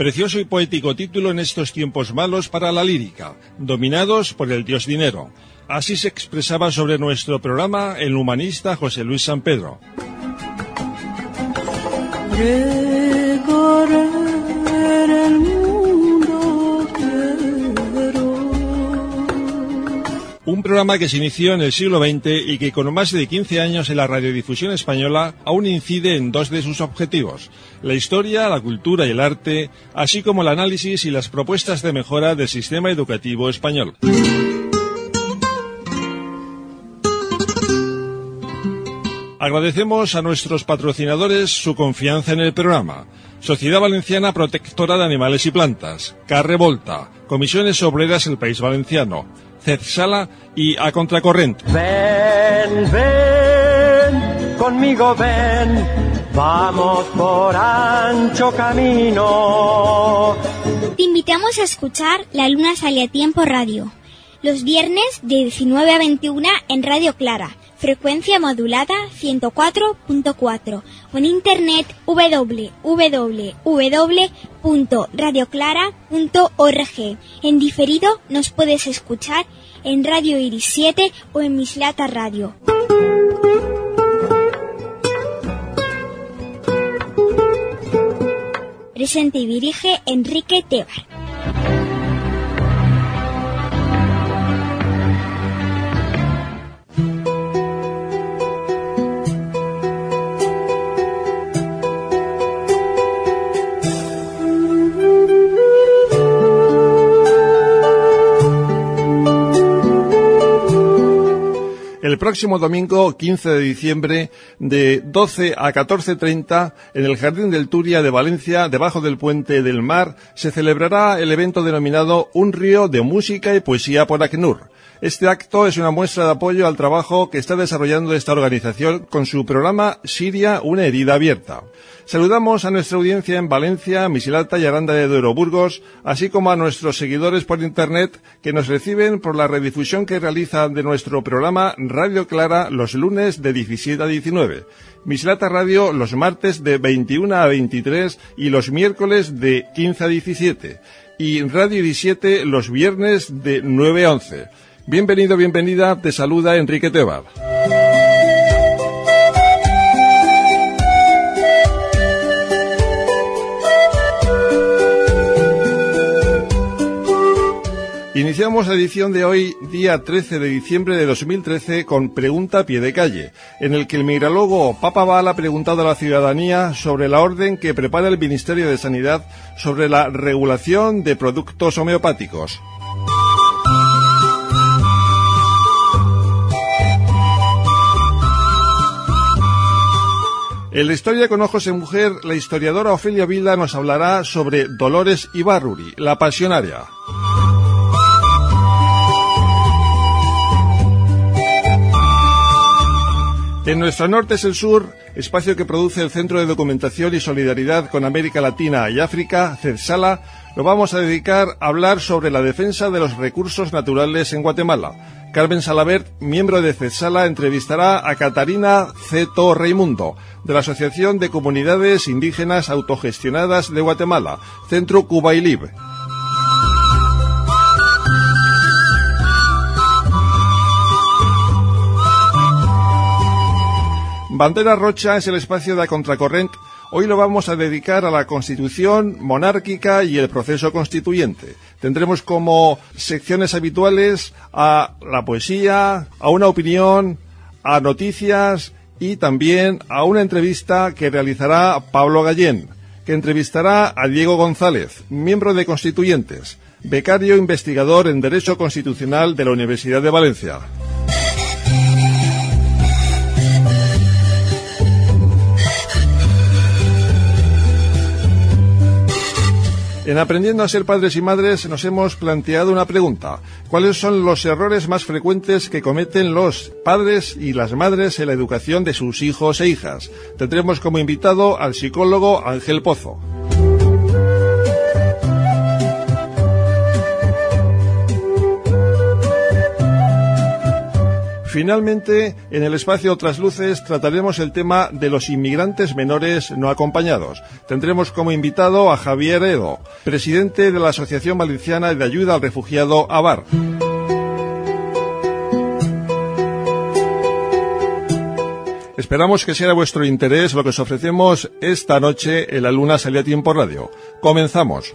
Precioso y poético título en estos tiempos malos para la lírica, dominados por el dios dinero. Así se expresaba sobre nuestro programa el humanista José Luis San Pedro. Recorrer el mundo quiero. Un programa que se inició en el siglo XX y que con más de 15 años en la radiodifusión española aún incide en dos de sus objetivos: la historia, la cultura y el arte, así como el análisis y las propuestas de mejora del sistema educativo español. Agradecemos a nuestros patrocinadores su confianza en el programa: Sociedad Valenciana Protectora de Animales y Plantas, Carre Volta, Comisiones Obreras del País Valenciano, CEDSALA y A Contracorrent. Ven, ven, conmigo ven, vamos por ancho camino. Te invitamos a escuchar La Luna Sale a Tiempo Radio, los viernes de 19 a 21 en Radio Clara, frecuencia modulada 104.4 o en internet www.radioclara.org. En diferido nos puedes escuchar en Radio Iris 7 o en Mislata Radio. Presente y dirige Enrique Tebar. El próximo domingo 15 de diciembre de 12 a 14:30 en el Jardín del Turia de Valencia, debajo del Puente del Mar, se celebrará el evento denominado Un río de música y poesía por ACNUR. Este acto es una muestra de apoyo al trabajo que está desarrollando esta organización con su programa Siria, una herida abierta. Saludamos a nuestra audiencia en Valencia, Mislata y Aranda de Duero, Burgos, así como a nuestros seguidores por Internet que nos reciben por la redifusión que realizan de nuestro programa Radio Clara los lunes de 17 a 19, Mislata Radio los martes de 21 a 23 y los miércoles de 15 a 17, y Radio 17 los viernes de 9 a 11. Bienvenido, bienvenida, te saluda Enrique Tebar. Iniciamos la edición de hoy, día 13 de diciembre de 2013, con Pregunta a pie de calle, en el que el migralógo Papa Val ha preguntado a la ciudadanía sobre la orden que prepara el Ministerio de Sanidad sobre la regulación de productos homeopáticos. En la historia con ojos de mujer, la historiadora Ofelia Vila nos hablará sobre Dolores Ibarruri, la pasionaria. En nuestro norte es el sur, espacio que produce el Centro de Documentación y Solidaridad con América Latina y África, CEDSALA, lo vamos a dedicar a hablar sobre la defensa de los recursos naturales en Guatemala. Carmen Salabert, miembro de CEDSALA, entrevistará a Catarina Ceto Raimundo, de la Asociación de Comunidades Indígenas Autogestionadas de Guatemala, Centro Cuba y Lib. Bandera Rocha es el espacio de A Contracorrent. Hoy lo vamos a dedicar a la Constitución monárquica y el proceso constituyente. Tendremos como secciones habituales a la poesía, a una opinión, a noticias y también a una entrevista que realizará Pablo Gallén, que entrevistará a Diego González, miembro de Constituyentes, becario investigador en Derecho Constitucional de la Universidad de Valencia. En Aprendiendo a ser padres y madres nos hemos planteado una pregunta: ¿cuáles son los errores más frecuentes que cometen los padres y las madres en la educación de sus hijos e hijas? Tendremos como invitado al psicólogo Ángel Pozo. Finalmente, en el espacio Otras Luces trataremos el tema de los inmigrantes menores no acompañados. Tendremos como invitado a Javier Edo, presidente de la Asociación Valenciana de Ayuda al Refugiado AVAR. Esperamos que sea de vuestro interés lo que os ofrecemos esta noche en La Luna Sale a Tiempo Radio. Comenzamos.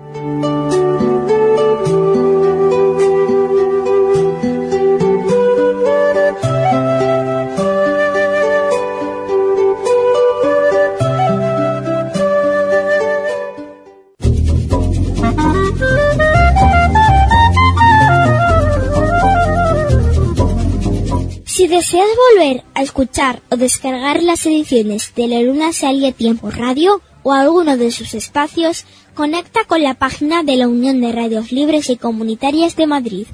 Si deseas volver a escuchar o descargar las ediciones de La Luna Sale a Tiempo Radio o alguno de sus espacios, conecta con la página de la Unión de Radios Libres y Comunitarias de Madrid,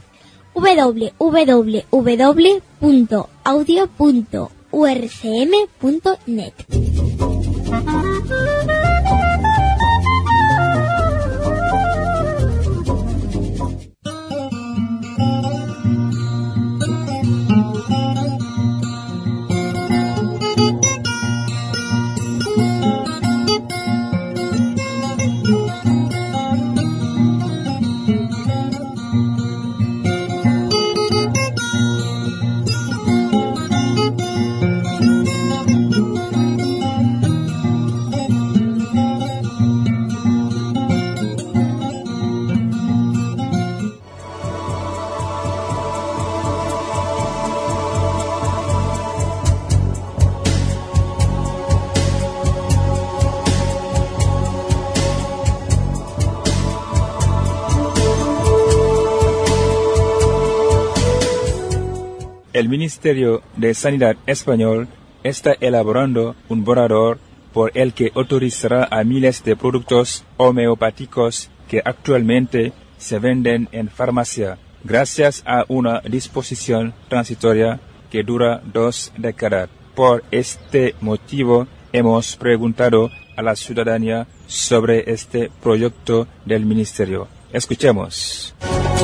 www.audio.urcm.net. El Ministerio de Sanidad español está elaborando un borrador por el que autorizará a miles de productos homeopáticos que actualmente se venden en farmacia, gracias a una disposición transitoria que dura 2 décadas. Por este motivo, hemos preguntado a la ciudadanía sobre este proyecto del Ministerio. Escuchemos.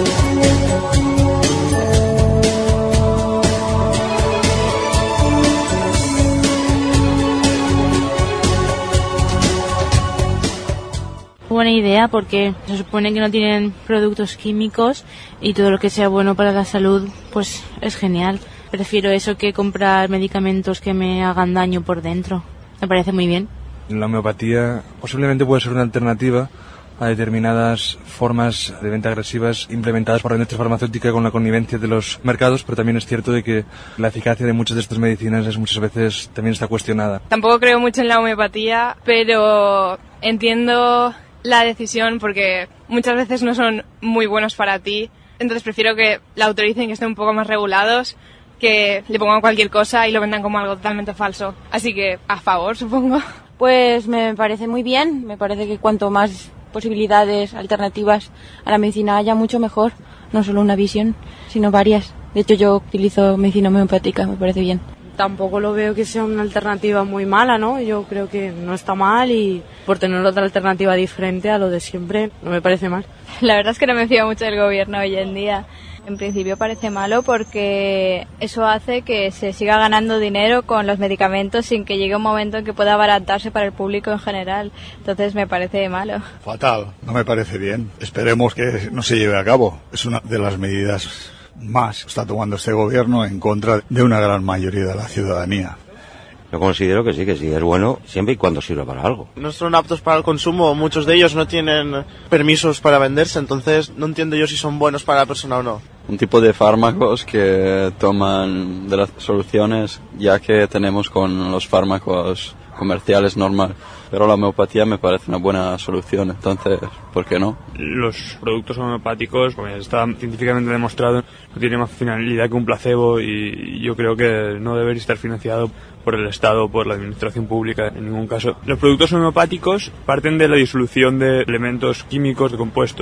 Buena idea, porque se supone que no tienen productos químicos y todo lo que sea bueno para la salud pues es genial. Prefiero eso que comprar medicamentos que me hagan daño por dentro. Me parece muy bien. La homeopatía posiblemente puede ser una alternativa a determinadas formas de venta agresivas implementadas por la industria farmacéutica con la connivencia de los mercados, pero también es cierto de que la eficacia de muchas de estas medicinas muchas veces también está cuestionada. Tampoco creo mucho en la homeopatía, pero entiendo la decisión porque muchas veces no son muy buenos para ti, entonces prefiero que la autoricen, que estén un poco más regulados, que le pongan cualquier cosa y lo vendan como algo totalmente falso. Así que a favor, supongo. Pues me parece muy bien, me parece que cuanto más posibilidades alternativas a la medicina haya, mucho mejor, no solo una visión, sino varias. De hecho yo utilizo medicina homeopática, me parece bien. Tampoco lo veo que sea una alternativa muy mala, ¿no? Yo creo que no está mal y por tener otra alternativa diferente a lo de siempre no me parece mal. La verdad es que no me fío mucho del gobierno hoy en día. En principio parece malo porque eso hace que se siga ganando dinero con los medicamentos sin que llegue un momento en que pueda abaratarse para el público en general. Entonces me parece malo. Fatal, no me parece bien. Esperemos que no se lleve a cabo. Es una de las medidas más está tomando este gobierno en contra de una gran mayoría de la ciudadanía. Yo considero que sí es bueno siempre y cuando sirva para algo. No son aptos para el consumo, muchos de ellos no tienen permisos para venderse, entonces no entiendo yo si son buenos para la persona o no. Un tipo de fármacos que toman de las soluciones ya que tenemos con los fármacos comerciales normal, pero la homeopatía me parece una buena solución, entonces, ¿por qué no? Los productos homeopáticos, como está científicamente demostrado, no tienen más finalidad que un placebo y yo creo que no debería estar financiado por el Estado o por la administración pública en ningún caso. Los productos homeopáticos parten de la disolución de elementos químicos, de compuestos.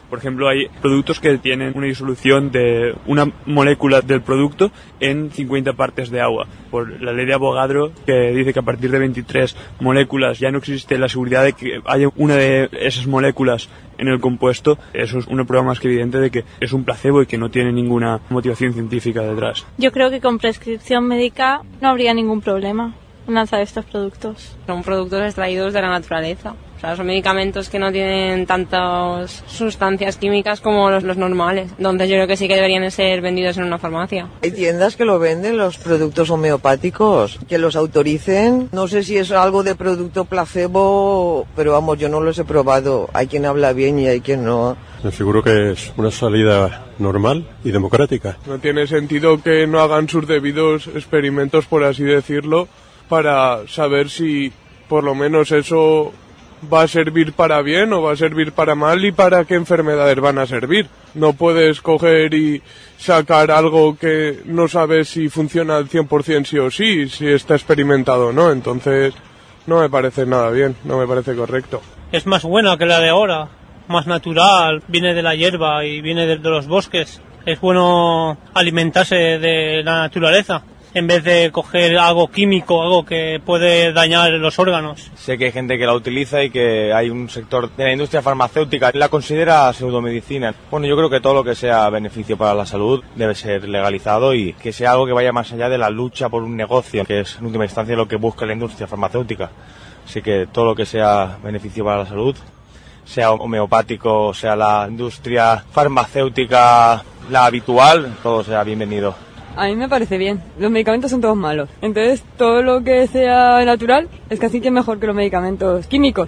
Por ejemplo, hay productos que tienen una disolución de una molécula del producto en 50 partes de agua. Por la ley de Avogadro, que dice que a partir de 23 moléculas ya no existe la seguridad de que haya una de esas moléculas en el compuesto, eso es una prueba más que evidente de que es un placebo y que no tiene ninguna motivación científica detrás. Yo creo que con prescripción médica no habría ningún problema en lanzar estos productos. Son productos extraídos de la naturaleza. O sea, son medicamentos que no tienen tantas sustancias químicas como los normales. Entonces yo creo que sí que deberían ser vendidos en una farmacia. Hay tiendas que lo venden, los productos homeopáticos, que los autoricen. No sé si es algo de producto placebo, pero vamos, yo no los he probado. Hay quien habla bien y hay quien no. Seguro que es una salida normal y democrática. No tiene sentido que no hagan sus debidos experimentos, por así decirlo, para saber si por lo menos eso va a servir para bien o va a servir para mal y para qué enfermedades van a servir. No puedes coger y sacar algo que no sabes si funciona al 100% sí o sí, si está experimentado o no. Entonces no me parece nada bien, no me parece correcto. Es más buena que la de ahora, más natural, viene de la hierba y viene de los bosques. Es bueno alimentarse de la naturaleza, en vez de coger algo químico, algo que puede dañar los órganos. Sé que hay gente que la utiliza y que hay un sector de la industria farmacéutica que la considera pseudomedicina. Bueno, yo creo que todo lo que sea beneficio para la salud debe ser legalizado y que sea algo que vaya más allá de la lucha por un negocio, que es en última instancia lo que busca la industria farmacéutica. Así que todo lo que sea beneficio para la salud, sea homeopático, sea la industria farmacéutica, la habitual, todo sea bienvenido. A mí me parece bien. Los medicamentos son todos malos. Entonces, todo lo que sea natural es casi que mejor que los medicamentos químicos.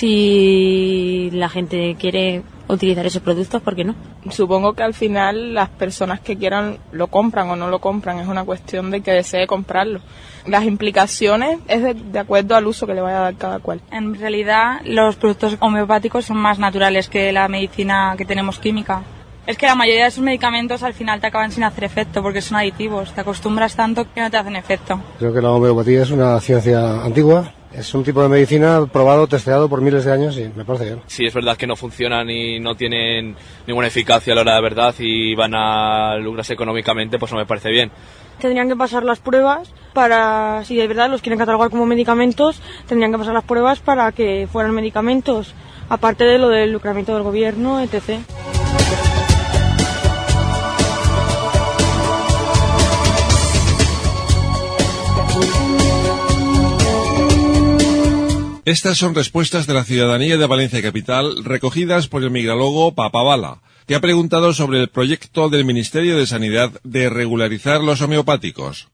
Si la gente quiere utilizar esos productos, ¿por qué no? Supongo que al final las personas que quieran lo compran o no lo compran. Es una cuestión de que desee comprarlo. Las implicaciones es de acuerdo al uso que le vaya a dar cada cual. En realidad, los productos homeopáticos son más naturales que la medicina que tenemos química. Es que la mayoría de esos medicamentos al final te acaban sin hacer efecto porque son aditivos. Te acostumbras tanto que no te hacen efecto. Creo que la homeopatía es una ciencia antigua. Es un tipo de medicina probado, testeado por miles de años y me parece bien. Sí, es verdad que no funcionan y no tienen ninguna eficacia a la hora de verdad y van a lucrarse económicamente, pues no me parece bien. Tendrían que pasar las pruebas para, si de verdad los quieren catalogar como medicamentos, tendrían que pasar las pruebas para que fueran medicamentos, aparte de lo del lucramiento del gobierno, etc. Estas son respuestas de la ciudadanía de Valencia Capital recogidas por el migralogo Papabala, que ha preguntado sobre el proyecto del Ministerio de Sanidad de regularizar los homeopáticos.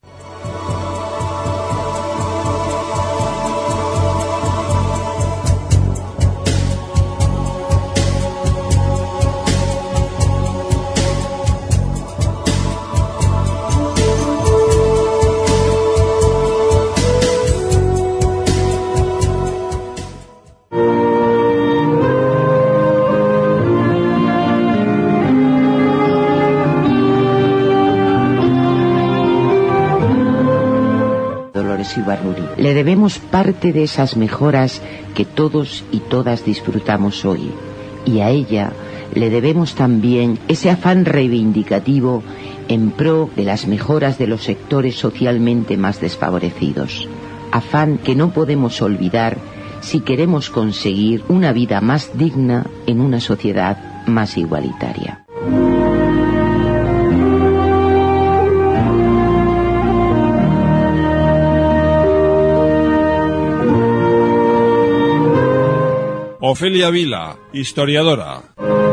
Ibarruri. Le debemos parte de esas mejoras que todos y todas disfrutamos hoy, y a ella le debemos también ese afán reivindicativo en pro de las mejoras de los sectores socialmente más desfavorecidos, afán que no podemos olvidar si queremos conseguir una vida más digna en una sociedad más igualitaria. Ofelia Vila, historiadora.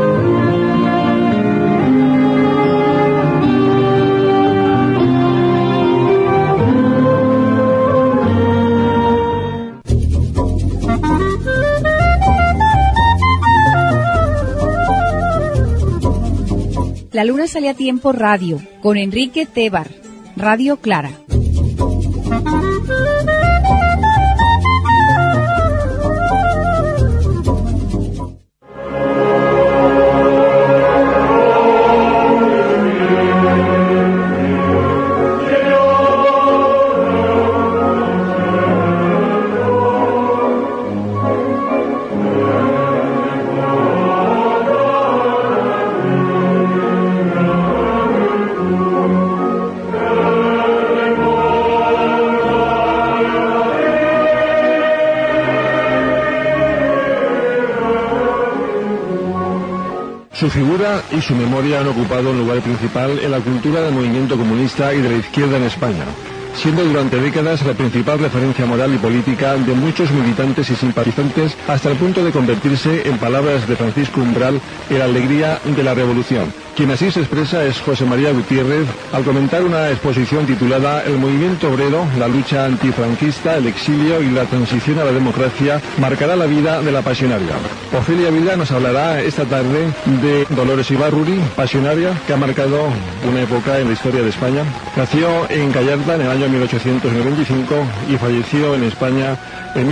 La luna sale a tiempo radio, con Enrique Tebar, Radio Clara. Su figura y su memoria han ocupado un lugar principal en la cultura del movimiento comunista y de la izquierda en España, siendo durante décadas la principal referencia moral y política de muchos militantes y simpatizantes, hasta el punto de convertirse, en palabras de Francisco Umbral, en la alegría de la revolución. Quien así se expresa es José María Gutiérrez, al comentar una exposición titulada El movimiento obrero, la lucha antifranquista, el exilio y la transición a la democracia marcará la vida de la pasionaria. Ofelia Vila nos hablará esta tarde de Dolores Ibárruri, pasionaria que ha marcado una época en la historia de España. Nació en Gallarta en el año 1895 y falleció en España en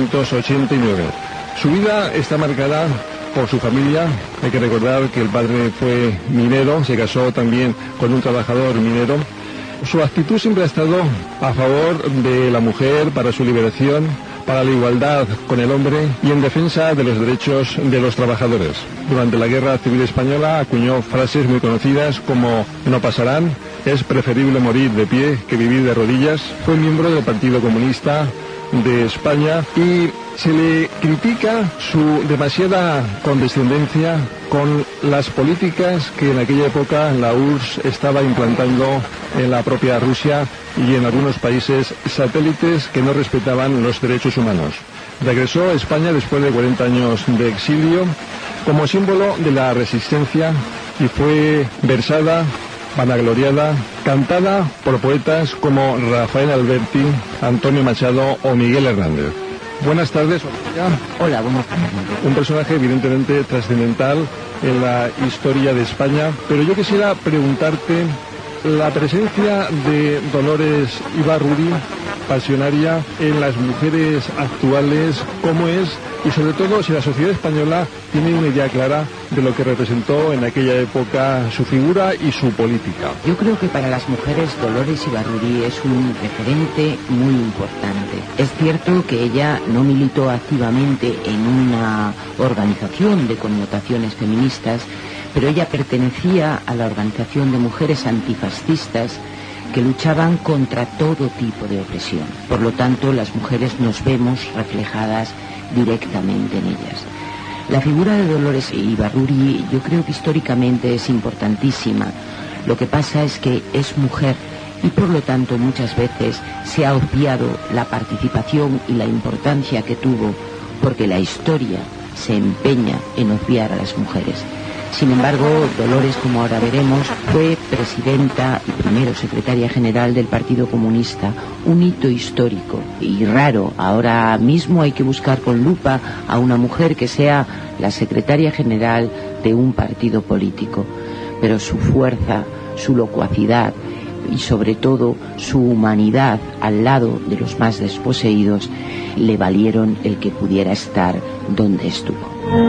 1989. Su vida está marcada por su familia. Hay que recordar que el padre fue minero, se casó también con un trabajador minero. Su actitud siempre ha estado a favor de la mujer, para su liberación, para la igualdad con el hombre y en defensa de los derechos de los trabajadores. Durante la Guerra Civil Española acuñó frases muy conocidas como "no pasarán", "es preferible morir de pie que vivir de rodillas". Fue miembro del Partido Comunista de España y se le critica su demasiada condescendencia con las políticas que en aquella época la URSS estaba implantando en la propia Rusia y en algunos países satélites que no respetaban los derechos humanos. Regresó a España después de 40 años de exilio como símbolo de la resistencia y fue versada, vanagloriada, cantada por poetas como Rafael Alberti, Antonio Machado o Miguel Hernández. Buenas tardes, Sofía. Hola, buenas tardes. Un personaje evidentemente trascendental en la historia de España, pero yo quisiera preguntarte la presencia de Dolores Ibárruri, pasionaria, en las mujeres actuales, cómo es, y sobre todo si la sociedad española tiene una idea clara de lo que representó en aquella época su figura y su política. Yo creo que para las mujeres Dolores Ibárruri es un referente muy importante. Es cierto que ella no militó activamente en una organización de connotaciones feministas, pero ella pertenecía a la organización de mujeres antifascistas que luchaban contra todo tipo de opresión. Por lo tanto, las mujeres nos vemos reflejadas directamente en ellas. La figura de Dolores Ibárruri yo creo que históricamente es importantísima. Lo que pasa es que es mujer y por lo tanto muchas veces se ha obviado la participación y la importancia que tuvo, porque la historia se empeña en obviar a las mujeres. Sin embargo, Dolores, como ahora veremos, fue presidenta y primero secretaria general del Partido Comunista, un hito histórico y raro. Ahora mismo hay que buscar con lupa a una mujer que sea la secretaria general de un partido político, pero su fuerza, su locuacidad y sobre todo su humanidad al lado de los más desposeídos le valieron el que pudiera estar donde estuvo.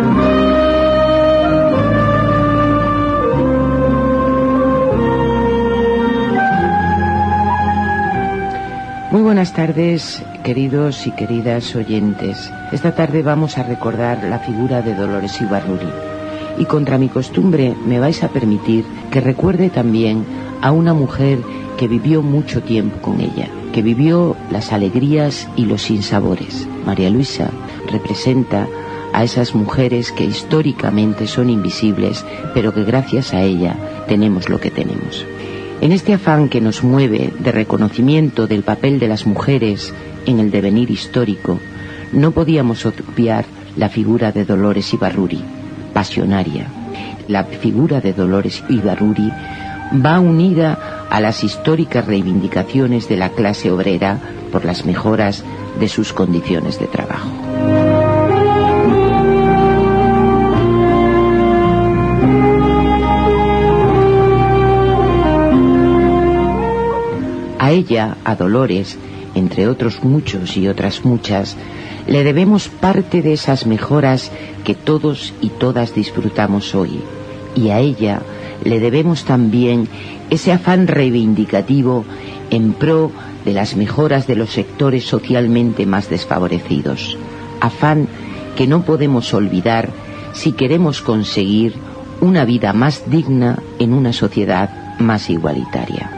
Muy buenas tardes, queridos y queridas oyentes. Esta tarde vamos a recordar la figura de Dolores Ibárruri. Y contra mi costumbre me vais a permitir que recuerde también a una mujer que vivió mucho tiempo con ella, que vivió las alegrías y los sinsabores. María Luisa representa a esas mujeres que históricamente son invisibles, pero que gracias a ella tenemos lo que tenemos. En este afán que nos mueve de reconocimiento del papel de las mujeres en el devenir histórico, no podíamos obviar la figura de Dolores Ibárruri, pasionaria. La figura de Dolores Ibárruri va unida a las históricas reivindicaciones de la clase obrera por las mejoras de sus condiciones de trabajo. A ella, a Dolores, entre otros muchos y otras muchas, le debemos parte de esas mejoras que todos y todas disfrutamos hoy. Y a ella le debemos también ese afán reivindicativo en pro de las mejoras de los sectores socialmente más desfavorecidos. Afán que no podemos olvidar si queremos conseguir una vida más digna en una sociedad más igualitaria.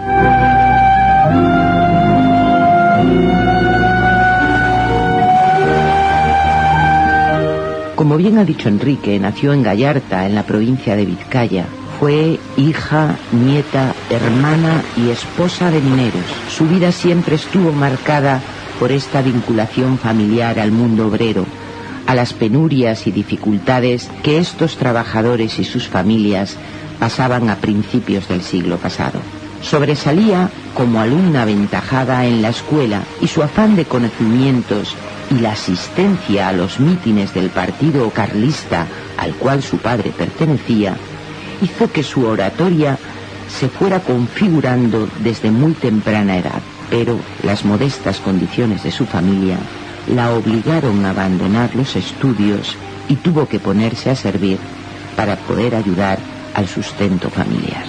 Como Como bien ha dicho Enrique, nació en Gallarta, en la provincia de Vizcaya. Fue hija, nieta, hermana y esposa de mineros. Su vida siempre estuvo marcada por esta vinculación familiar al mundo obrero, a las penurias y dificultades que estos trabajadores y sus familias pasaban a principios del siglo pasado. Sobresalía como alumna aventajada en la escuela y su afán de conocimientos y la asistencia a los mítines del partido carlista al cual su padre pertenecía hizo que su oratoria se fuera configurando desde muy temprana edad, pero las modestas condiciones de su familia la obligaron a abandonar los estudios y tuvo que ponerse a servir para poder ayudar al sustento familiar.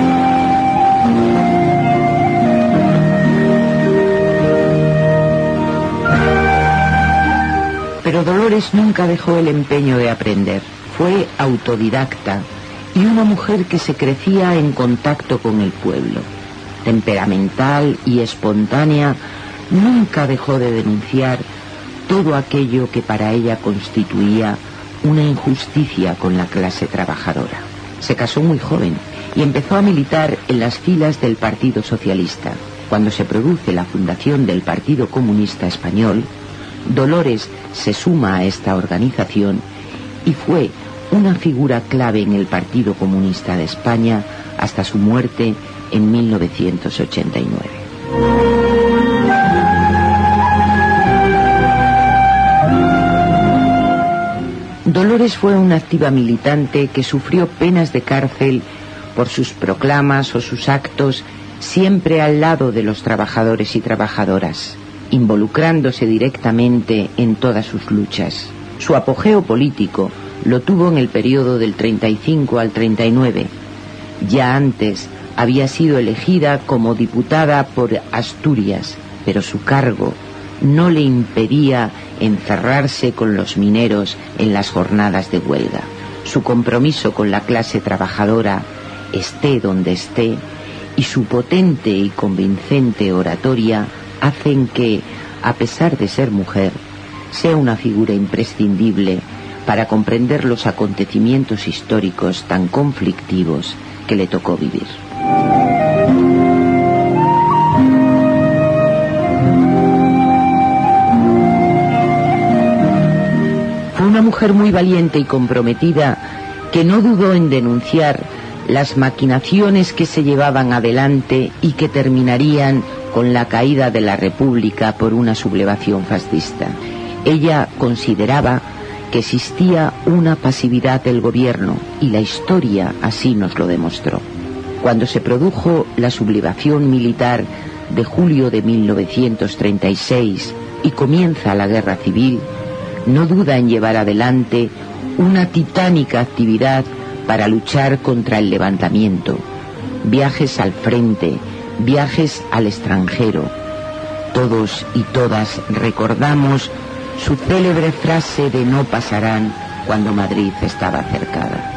Pero Dolores nunca dejó el empeño de aprender. Fue autodidacta y una mujer que se crecía en contacto con el pueblo. Temperamental y espontánea, nunca dejó de denunciar todo aquello que para ella constituía una injusticia con la clase trabajadora. Se casó muy joven y empezó a militar en las filas del Partido Socialista. Cuando se produce la fundación del Partido Comunista Español, Dolores se suma a esta organización y fue una figura clave en el Partido Comunista de España hasta su muerte en 1989. Dolores fue una activa militante que sufrió penas de cárcel por sus proclamas o sus actos siempre al lado de los trabajadores y trabajadoras, involucrándose directamente en todas sus luchas. Su apogeo político lo tuvo en el periodo del 35 al 39. Ya antes había sido elegida como diputada por Asturias, pero su cargo no le impedía encerrarse con los mineros en las jornadas de huelga. Su compromiso con la clase trabajadora, esté donde esté, y su potente y convincente oratoria hacen que, a pesar de ser mujer, sea una figura imprescindible para comprender los acontecimientos históricos tan conflictivos que le tocó vivir. Fue una mujer muy valiente y comprometida que no dudó en denunciar las maquinaciones que se llevaban adelante y que terminarían con la caída de la República por una sublevación fascista. Ella consideraba que existía una pasividad del gobierno y la historia así nos lo demostró. Cuando se produjo la sublevación militar de julio de 1936 y comienza la guerra civil, no duda en llevar adelante una titánica actividad para luchar contra el levantamiento, viajes al frente, viajes al extranjero. Todos y todas recordamos su célebre frase de "no pasarán" cuando Madrid estaba cercada.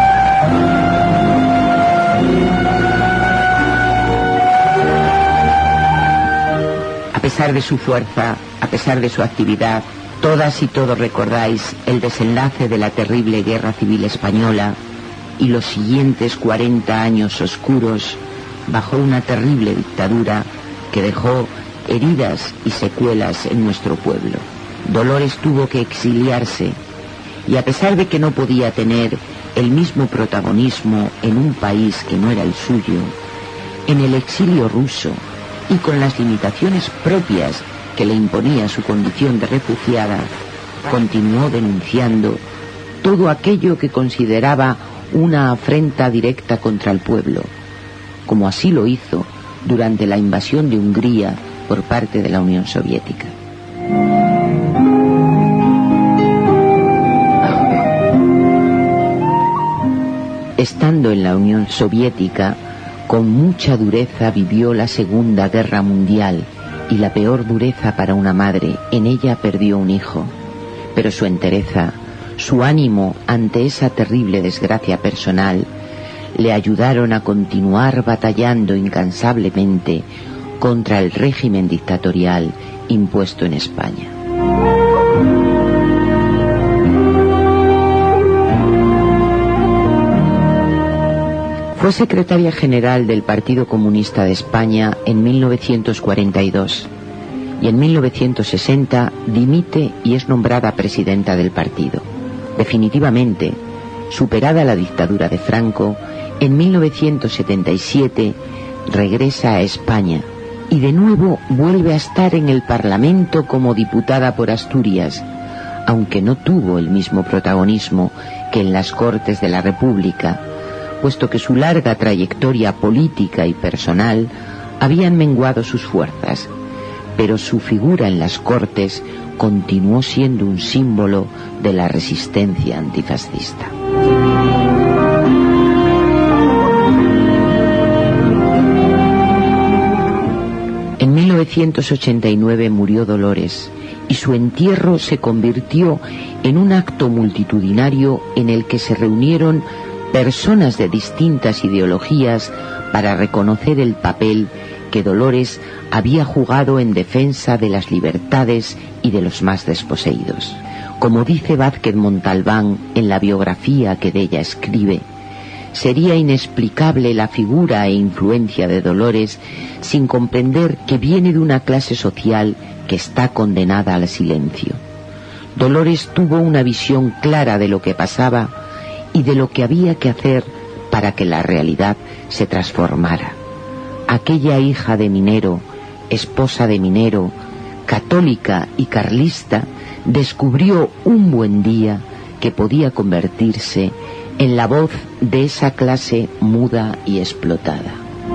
A pesar de su fuerza, a pesar de su actividad, todas y todos recordáis el desenlace de la terrible Guerra Civil Española y los siguientes 40 años oscuros bajo una terrible dictadura que dejó heridas y secuelas en nuestro pueblo. Dolores tuvo que exiliarse y a pesar de que no podía tener el mismo protagonismo en un país que no era el suyo, en el exilio ruso y con las limitaciones propias que le imponía su condición de refugiada, continuó denunciando todo aquello que consideraba una afrenta directa contra el pueblo, como así lo hizo durante la invasión de Hungría por parte de la Unión Soviética. Estando en la Unión Soviética, con mucha dureza vivió la Segunda Guerra Mundial y la peor dureza para una madre. En ella perdió un hijo, pero su entereza, su ánimo ante esa terrible desgracia personal, le ayudaron a continuar batallando incansablemente contra el régimen dictatorial impuesto en España. Fue secretaria general del Partido Comunista de España en 1942 y en 1960 dimite y es nombrada presidenta del partido. Definitivamente, superada la dictadura de Franco, en 1977 regresa a España y de nuevo vuelve a estar en el Parlamento como diputada por Asturias, aunque no tuvo el mismo protagonismo que en las Cortes de la República, puesto que su larga trayectoria política y personal habían menguado sus fuerzas, pero su figura en las Cortes continuó siendo un símbolo de la resistencia antifascista. En 1989 murió Dolores y su entierro se convirtió en un acto multitudinario en el que se reunieron personas de distintas ideologías para reconocer el papel que Dolores había jugado en defensa de las libertades y de los más desposeídos. Como dice Vázquez Montalbán en la biografía que de ella escribe, sería inexplicable la figura e influencia de Dolores sin comprender que viene de una clase social que está condenada al silencio. Dolores tuvo una visión clara de lo que pasaba y de lo que había que hacer para que la realidad se transformara. Aquella hija de minero, esposa de minero, católica y carlista, descubrió un buen día que podía convertirse en la voz de esa clase muda y explotada.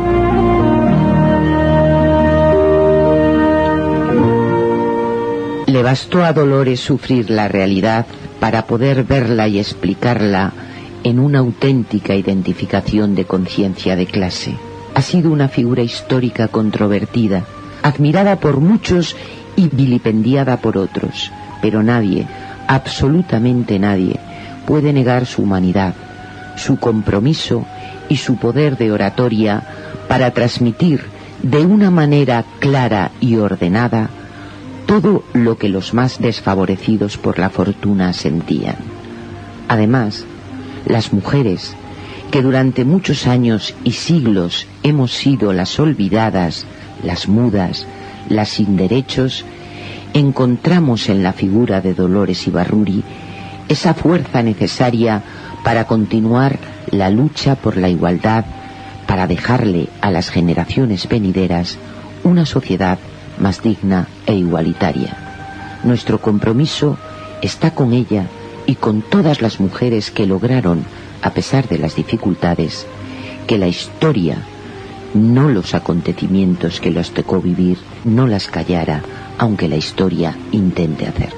Le bastó a Dolores sufrir la realidad para poder verla y explicarla en una auténtica identificación de conciencia de clase. Ha sido una figura histórica controvertida, admirada por muchos y vilipendiada por otros, pero nadie, absolutamente nadie, puede negar su humanidad, su compromiso y su poder de oratoria para transmitir de una manera clara y ordenada todo lo que los más desfavorecidos por la fortuna sentían. Además, las mujeres, que durante muchos años y siglos hemos sido las olvidadas, las mudas, las sin derechos, encontramos en la figura de Dolores Ibarruri esa fuerza necesaria para continuar la lucha por la igualdad, para dejarle a las generaciones venideras una sociedad más digna e igualitaria. Nuestro compromiso está con ella y con todas las mujeres que lograron, a pesar de las dificultades, que la historia, no los acontecimientos que les tocó vivir, no las callara, aunque la historia intente hacerlo.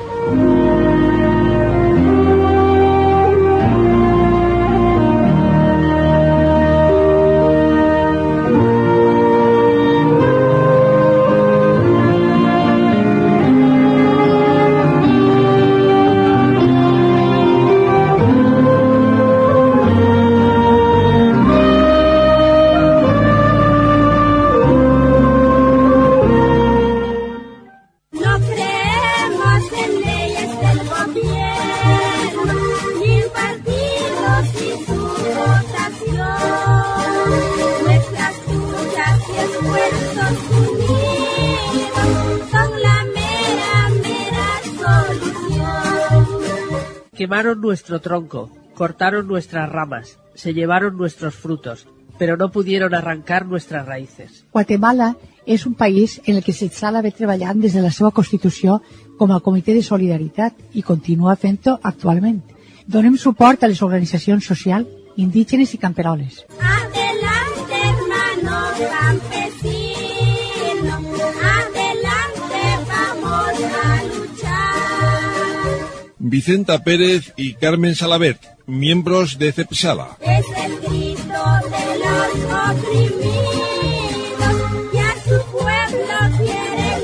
Quemaron nuestro tronco, cortaron nuestras ramas, se llevaron nuestros frutos, pero no pudieron arrancar nuestras raïces. Guatemala és un país en el que s'està d'haver treballant des de la seva Constitució com a comitè de solidaritat i continua fent-ho actualment. Donem suport a les organitzacions socials, indígenes i camperoles. Adelante, hermanos campesinos, adelante, vamos a luchar. Vicenta Pérez y Carmen Salabert, miembros de CEPSALA. Es el grito de los oprimidos y a su pueblo quieren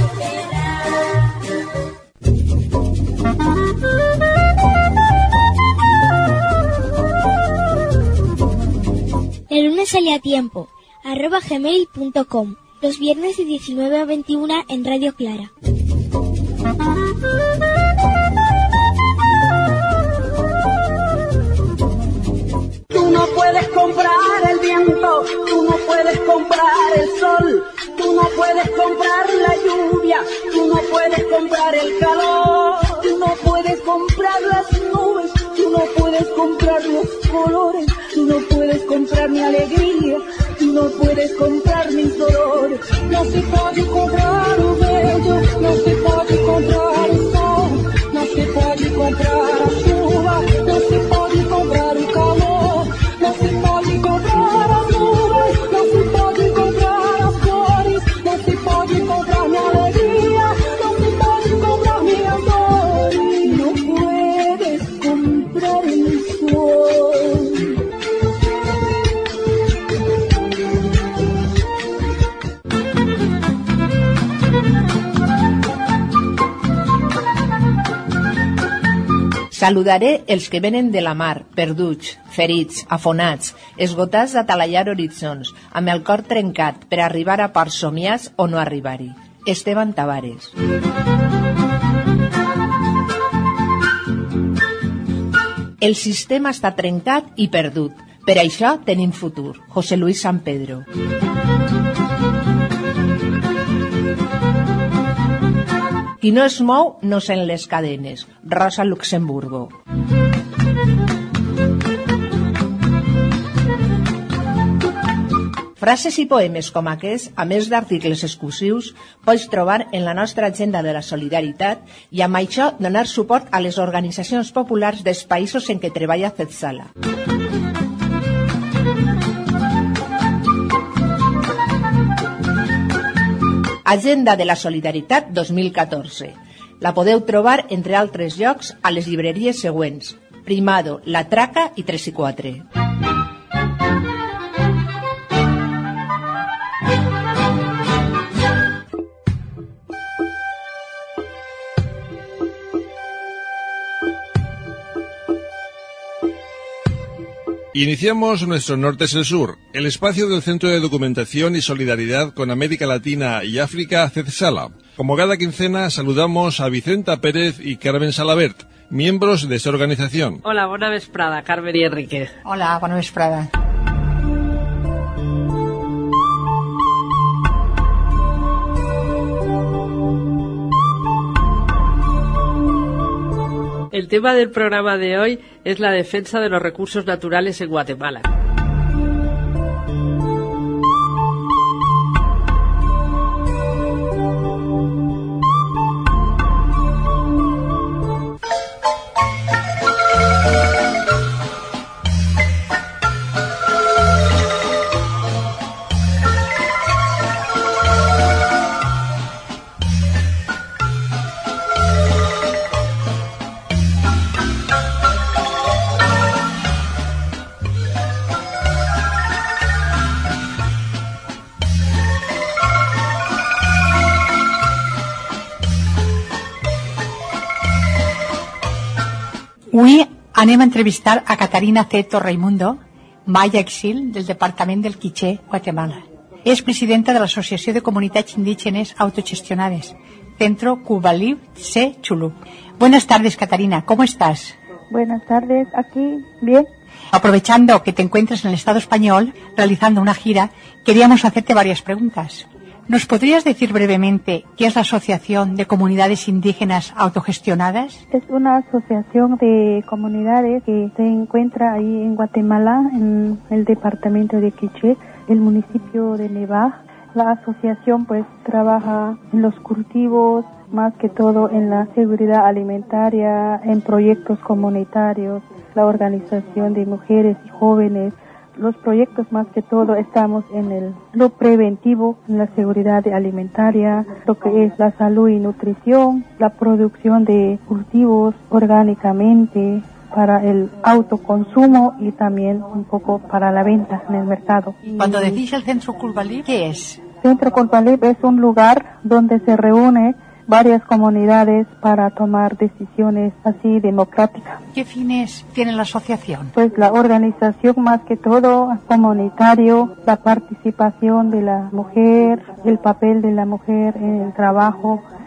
liberar. El lunes sale a tiempo, @gmail.com, los viernes de 19 a 21 en Radio Clara. Tú no puedes comprar el puedes comprar la lluvia, tú no puedes comprar el calor, tú no puedes comprar las nubes, tú no puedes comprar los colores, tú no puedes comprar mi alegría, tú no puedes comprar mis dolores. No se puede comprar o bello, no se puede comprar o sol, no se puede comprar a chuva, no se puede comprar o calor, no se puede comprar as nuvens, no se puede comprar as flores, no se puede comprar mi alegría, no se puede comprar minhas dores, no puedes comprar mi sol. Saludaré els que venen de la mar, perduts, ferits, afonats, esgotats d'atalaiar horitzons, amb el cor trencat per arribar a parts somiats o no arribar-hi. Esteban Tavares. El sistema està trencat i perdut. Per això tenim futur. José Luis San Pedro. Qui no es mou no sent les cadenes. Rosa Luxemburgo. Frases i poemes com aquests, a més d'articles exclusius, pots trobar en la nostra agenda de la solidaritat i amb això donar suport a les organitzacions populars dels països en què treballa CETSALA. Agenda de la Solidaritat 2014. La podeu trobar, entre altres llocs, a les llibreries següents: Primado, La Traca i 3 i 4. Iniciamos nuestro Norte es el Sur, el espacio del Centro de Documentación y Solidaridad con América Latina y África, CETSALA. Como cada quincena, saludamos a Vicenta Pérez y Carmen Salabert, miembros de esta organización. Hola, bona vesprada, Carmen y Enrique. Hola, bona vesprada. El tema del programa de hoy es la defensa de los recursos naturales en Guatemala. Avui anem a entrevistar a Catarina Ceto Raimundo, Maya Exil, del Departament del Quiché, Guatemala. És presidenta de l'Associació de Comunitats Indígenes Autogestionades, Centro Cubalib C. Chulú. Buenas tardes, Catarina, ¿cómo estás? Buenas tardes, aquí, bien. Aprovechando que te encuentras en el Estado español realizando una gira, queríamos hacerte varias preguntas. ¿Nos podrías decir brevemente qué es la Asociación de Comunidades Indígenas Autogestionadas? Es una asociación de comunidades que se encuentra ahí en Guatemala, en el departamento de Quiché, el municipio de Nevaj. La asociación pues trabaja en los cultivos, más que todo en la seguridad alimentaria, en proyectos comunitarios, la organización de mujeres y jóvenes. Los proyectos más que todo estamos en lo preventivo, en la seguridad alimentaria, lo que es la salud y nutrición, la producción de cultivos orgánicamente para el autoconsumo y también un poco para la venta en el mercado. Cuando decís el Centro Culbalib, ¿qué es? Centro Culbalib es un lugar donde se reúne varias comunidades para tomar decisiones así democráticas. ¿Qué fines tiene la asociación? Pues la organización más que todo comunitario, la participación de la mujer, el papel de la mujer en el trabajo,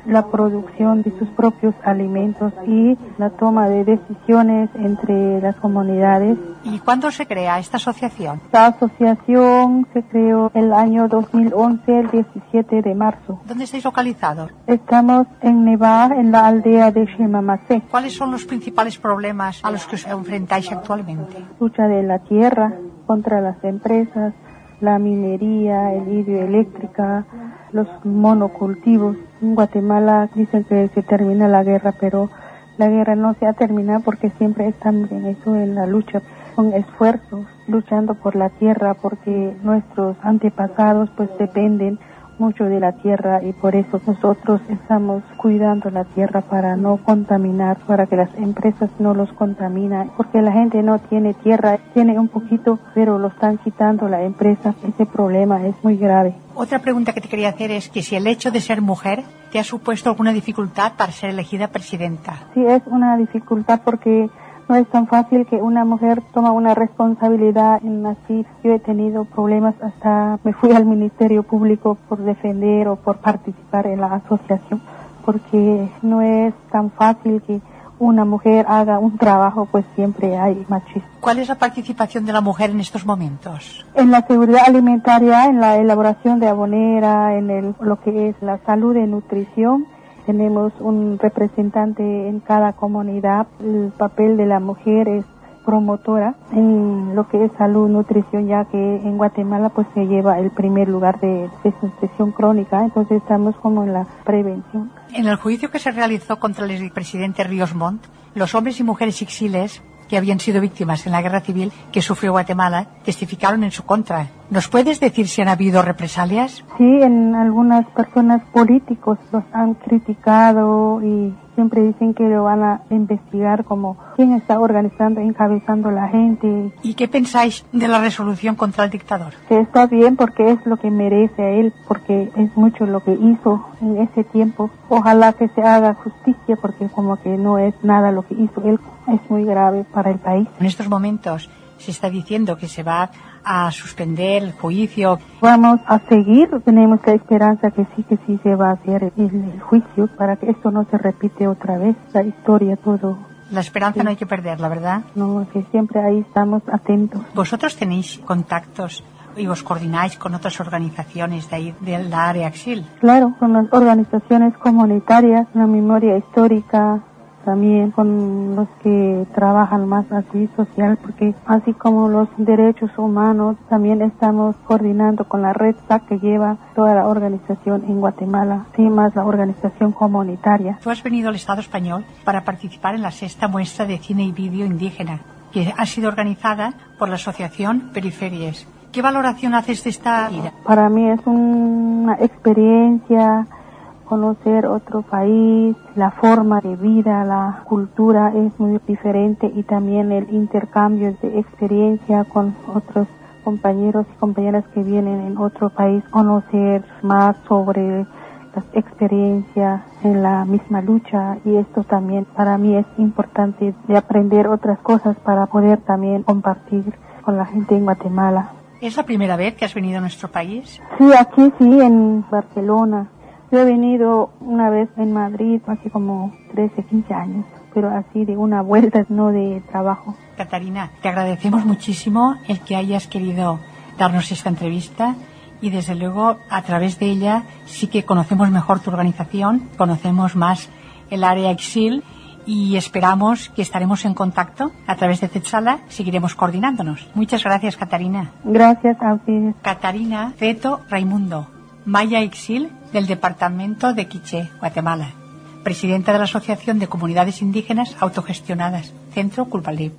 la producción de sus propios alimentos y la toma de decisiones entre las comunidades. ¿Y cuándo se crea esta asociación? Esta asociación se creó el año 2011, el 17 de marzo. ¿Dónde estáis localizados? Estamos en Nevar, en la aldea de Shemamacé. ¿Cuáles son los principales problemas a los que os enfrentáis actualmente? Lucha de la tierra contra las empresas, la minería, el hidroeléctrica, los monocultivos. En Guatemala dicen que se termina la guerra, pero la guerra no se ha terminado porque siempre estamos en eso, en la lucha, con esfuerzos, luchando por la tierra, porque nuestros antepasados pues dependen mucho de la tierra y por eso nosotros estamos cuidando la tierra para no contaminar, para que las empresas no los contaminan, porque la gente no tiene tierra, tiene un poquito, pero lo están quitando la empresa. Ese problema es muy grave. Otra pregunta que te quería hacer es que si el hecho de ser mujer te ha supuesto alguna dificultad para ser elegida presidenta. Sí, es una dificultad porque no es tan fácil que una mujer toma una responsabilidad en así. Yo he tenido problemas, hasta me fui al Ministerio Público por defender o por participar en la asociación, porque no es tan fácil que una mujer haga un trabajo, pues siempre hay machismo. ¿Cuál es la participación de la mujer en estos momentos? En la seguridad alimentaria, en la elaboración de abonera, en lo que es la salud y nutrición. Tenemos un representante en cada comunidad. El papel de la mujer es promotora en lo que es salud, nutrición, ya que en Guatemala pues se lleva el primer lugar de desnutrición crónica, entonces estamos como en la prevención. En el juicio que se realizó contra el expresidente Ríos Montt, los hombres y mujeres exiles que habían sido víctimas en la guerra civil que sufrió Guatemala testificaron en su contra. ¿Nos puedes decir si han habido represalias? Sí, en algunas personas políticos los han criticado y siempre dicen que lo van a investigar como quién está organizando, encabezando la gente. ¿Y qué pensáis de la resolución contra el dictador? Que está bien porque es lo que merece a él, porque es mucho lo que hizo en ese tiempo. Ojalá que se haga justicia porque como que no es nada lo que hizo él, es muy grave para el país. En estos momentos se está diciendo que se va a suspender el juicio. Vamos a seguir, tenemos la esperanza que sí se va a hacer el juicio para que esto no se repite otra vez, la historia, todo. La esperanza no hay que perderla, ¿verdad? No, que siempre ahí estamos atentos. ¿Vosotros tenéis contactos y os coordináis con otras organizaciones de ahí, de la área Exil? Claro, con las organizaciones comunitarias, la memoria histórica, también con los que trabajan más así social, porque así como los derechos humanos, también estamos coordinando con la red SAC que lleva toda la organización en Guatemala, sí, más la organización comunitaria. Tú has venido al Estado español para participar en la 6ª muestra de cine y vídeo indígena, que ha sido organizada por la asociación Periferias. ¿Qué valoración haces de esta gira? Para mí es una experiencia, conocer otro país, la forma de vida, la cultura es muy diferente y también el intercambio de experiencia con otros compañeros y compañeras que vienen en otro país, conocer más sobre las experiencias en la misma lucha, y esto también para mí es importante de aprender otras cosas para poder también compartir con la gente en Guatemala. ¿Es la primera vez que has venido a nuestro país? Sí, aquí sí, en Barcelona. Yo he venido una vez en Madrid hace como 13, 15 años, pero así de una vuelta, no de trabajo. Catarina, te agradecemos muchísimo el que hayas querido darnos esta entrevista y desde luego a través de ella sí que conocemos mejor tu organización, conocemos más el área Exil y esperamos que estaremos en contacto a través de Zetsala, seguiremos coordinándonos. Muchas gracias, Catarina. Gracias a ustedes. Catarina Zeto Raimundo, Maya Exil del Departamento de Quiché, Guatemala, presidenta de la Asociación de Comunidades Indígenas Autogestionadas, Centro Culpalib.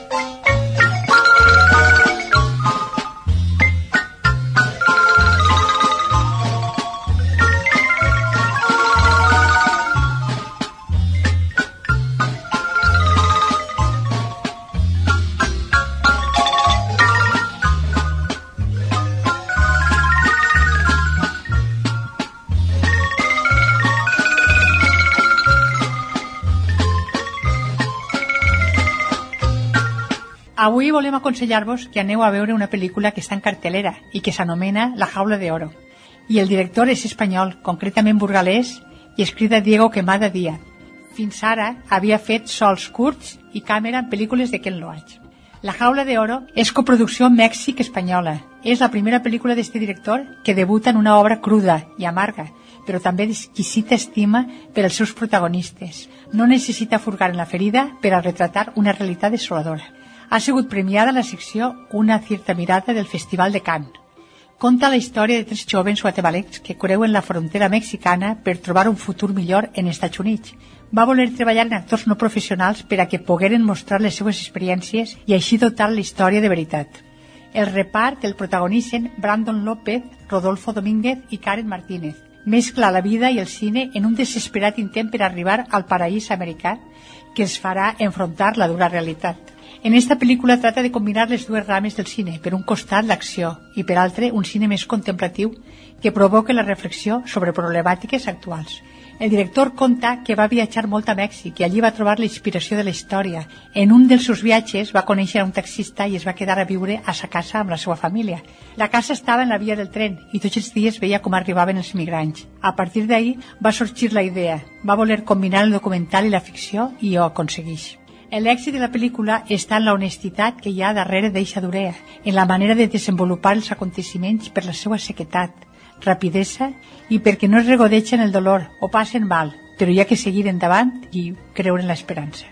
Avui volem aconsellar-vos que aneu a veure una pel·lícula que està en cartelera i que s'anomena La jaula de oro. I el director és espanyol, concretament burgalès, i es crida Diego Quemada Díaz. Fins ara havia fet sols curts i càmera en pel·lícules de Ken Loach. La jaula de oro és coproducció Mèxic-espanyola. És la primera pel·lícula d'este director que debuta en una obra cruda i amarga, però també d'exquisita estima per als seus protagonistes. No necessita furgar en la ferida per a retratar una realitat desoladora. Ha sigut premiada a la secció Una cierta mirada del Festival de Cannes. Conta la història de 3 jóvens guatemaltecs que creuen la frontera mexicana per trobar un futur millor en Estats Units. Va voler treballar en actors no professionals per a que pogueren mostrar les seues experiències i així dotar la història de veritat. El repart el protagonitzen Brandon López, Rodolfo Domínguez i Karen Martínez. Mescla la vida i el cine en un desesperat intent per arribar al paraís americà que els farà enfrontar la dura realitat. En esta pel·lícula trata de combinar les dues rames del cine, per un costat l'acció i per altre un cine més contemplatiu que provoca la reflexió sobre problemàtiques actuals. El director conta que va viatjar molt a Mèxic i allí va trobar la inspiració de la història. En un dels seus viatges va conèixer un taxista i es va quedar a viure a sa casa amb la seva família. La casa estava en la via del tren i tots els dies veia com arribaven els migrants. A partir d'ahí va sorgir la idea. Va voler combinar el documental i la ficció i ho aconsegueix. L'èxit de la pel·lícula està en la honestitat que hi ha darrere d'eixa durea, en la manera de desenvolupar els aconteciments per la seva sequetat, rapidesa i perquè no es regodeixen el dolor o passen mal, però hi ha que seguir endavant i creure en l'esperança.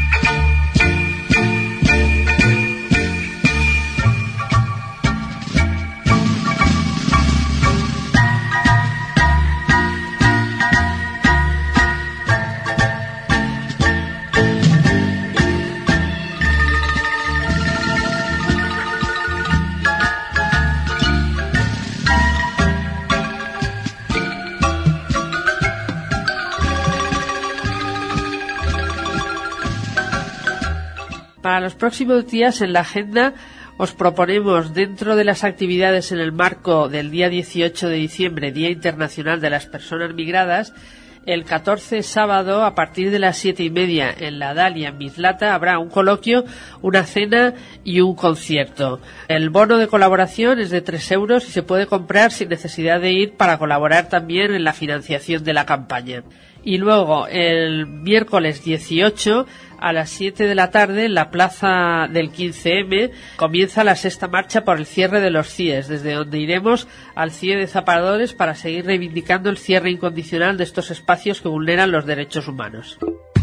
Para los próximos días en la agenda os proponemos, dentro de las actividades en el marco del día 18 de diciembre, Día Internacional de las Personas Migradas, el 14 sábado a partir de las 7:30 en la Dalia, en Mislata, habrá un coloquio, una cena y un concierto. El bono de colaboración es de 3 euros y se puede comprar sin necesidad de ir para colaborar también en la financiación de la campaña. Y luego el miércoles 18 a las 7 de la tarde en la plaza del 15M comienza la 6ª marcha por el cierre de los CIEs, desde donde iremos al CIE de Zapadores para seguir reivindicando el cierre incondicional de estos espacios que vulneran los derechos humanos.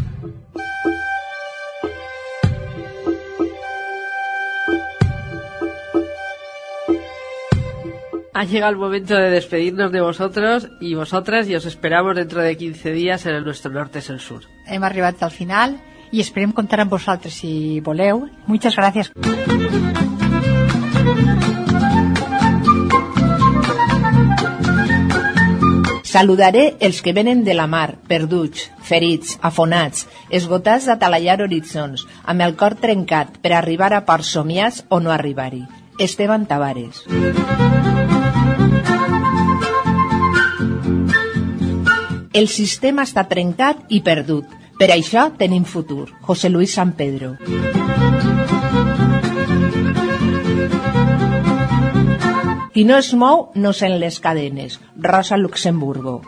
Ha llegado el momento de despedirnos de vosotros y vosotras y os esperamos dentro de 15 días en el Nuestro Norte es el Sur. Hem arribat al final i esperem comptar amb vosaltres si voleu. Muchas gracias. Saludaré els que venen de la mar, perduts, ferits, afonats, esgotats d'atalaiar horitzons, amb el cor trencat per arribar a ports somiats o no arribar-hi. Esteban Tavares. El sistema està trencat i perdut. Per això tenim futur. José Luis San Pedro. Qui no es mou no sent les cadenes. Rosa Luxemburgo.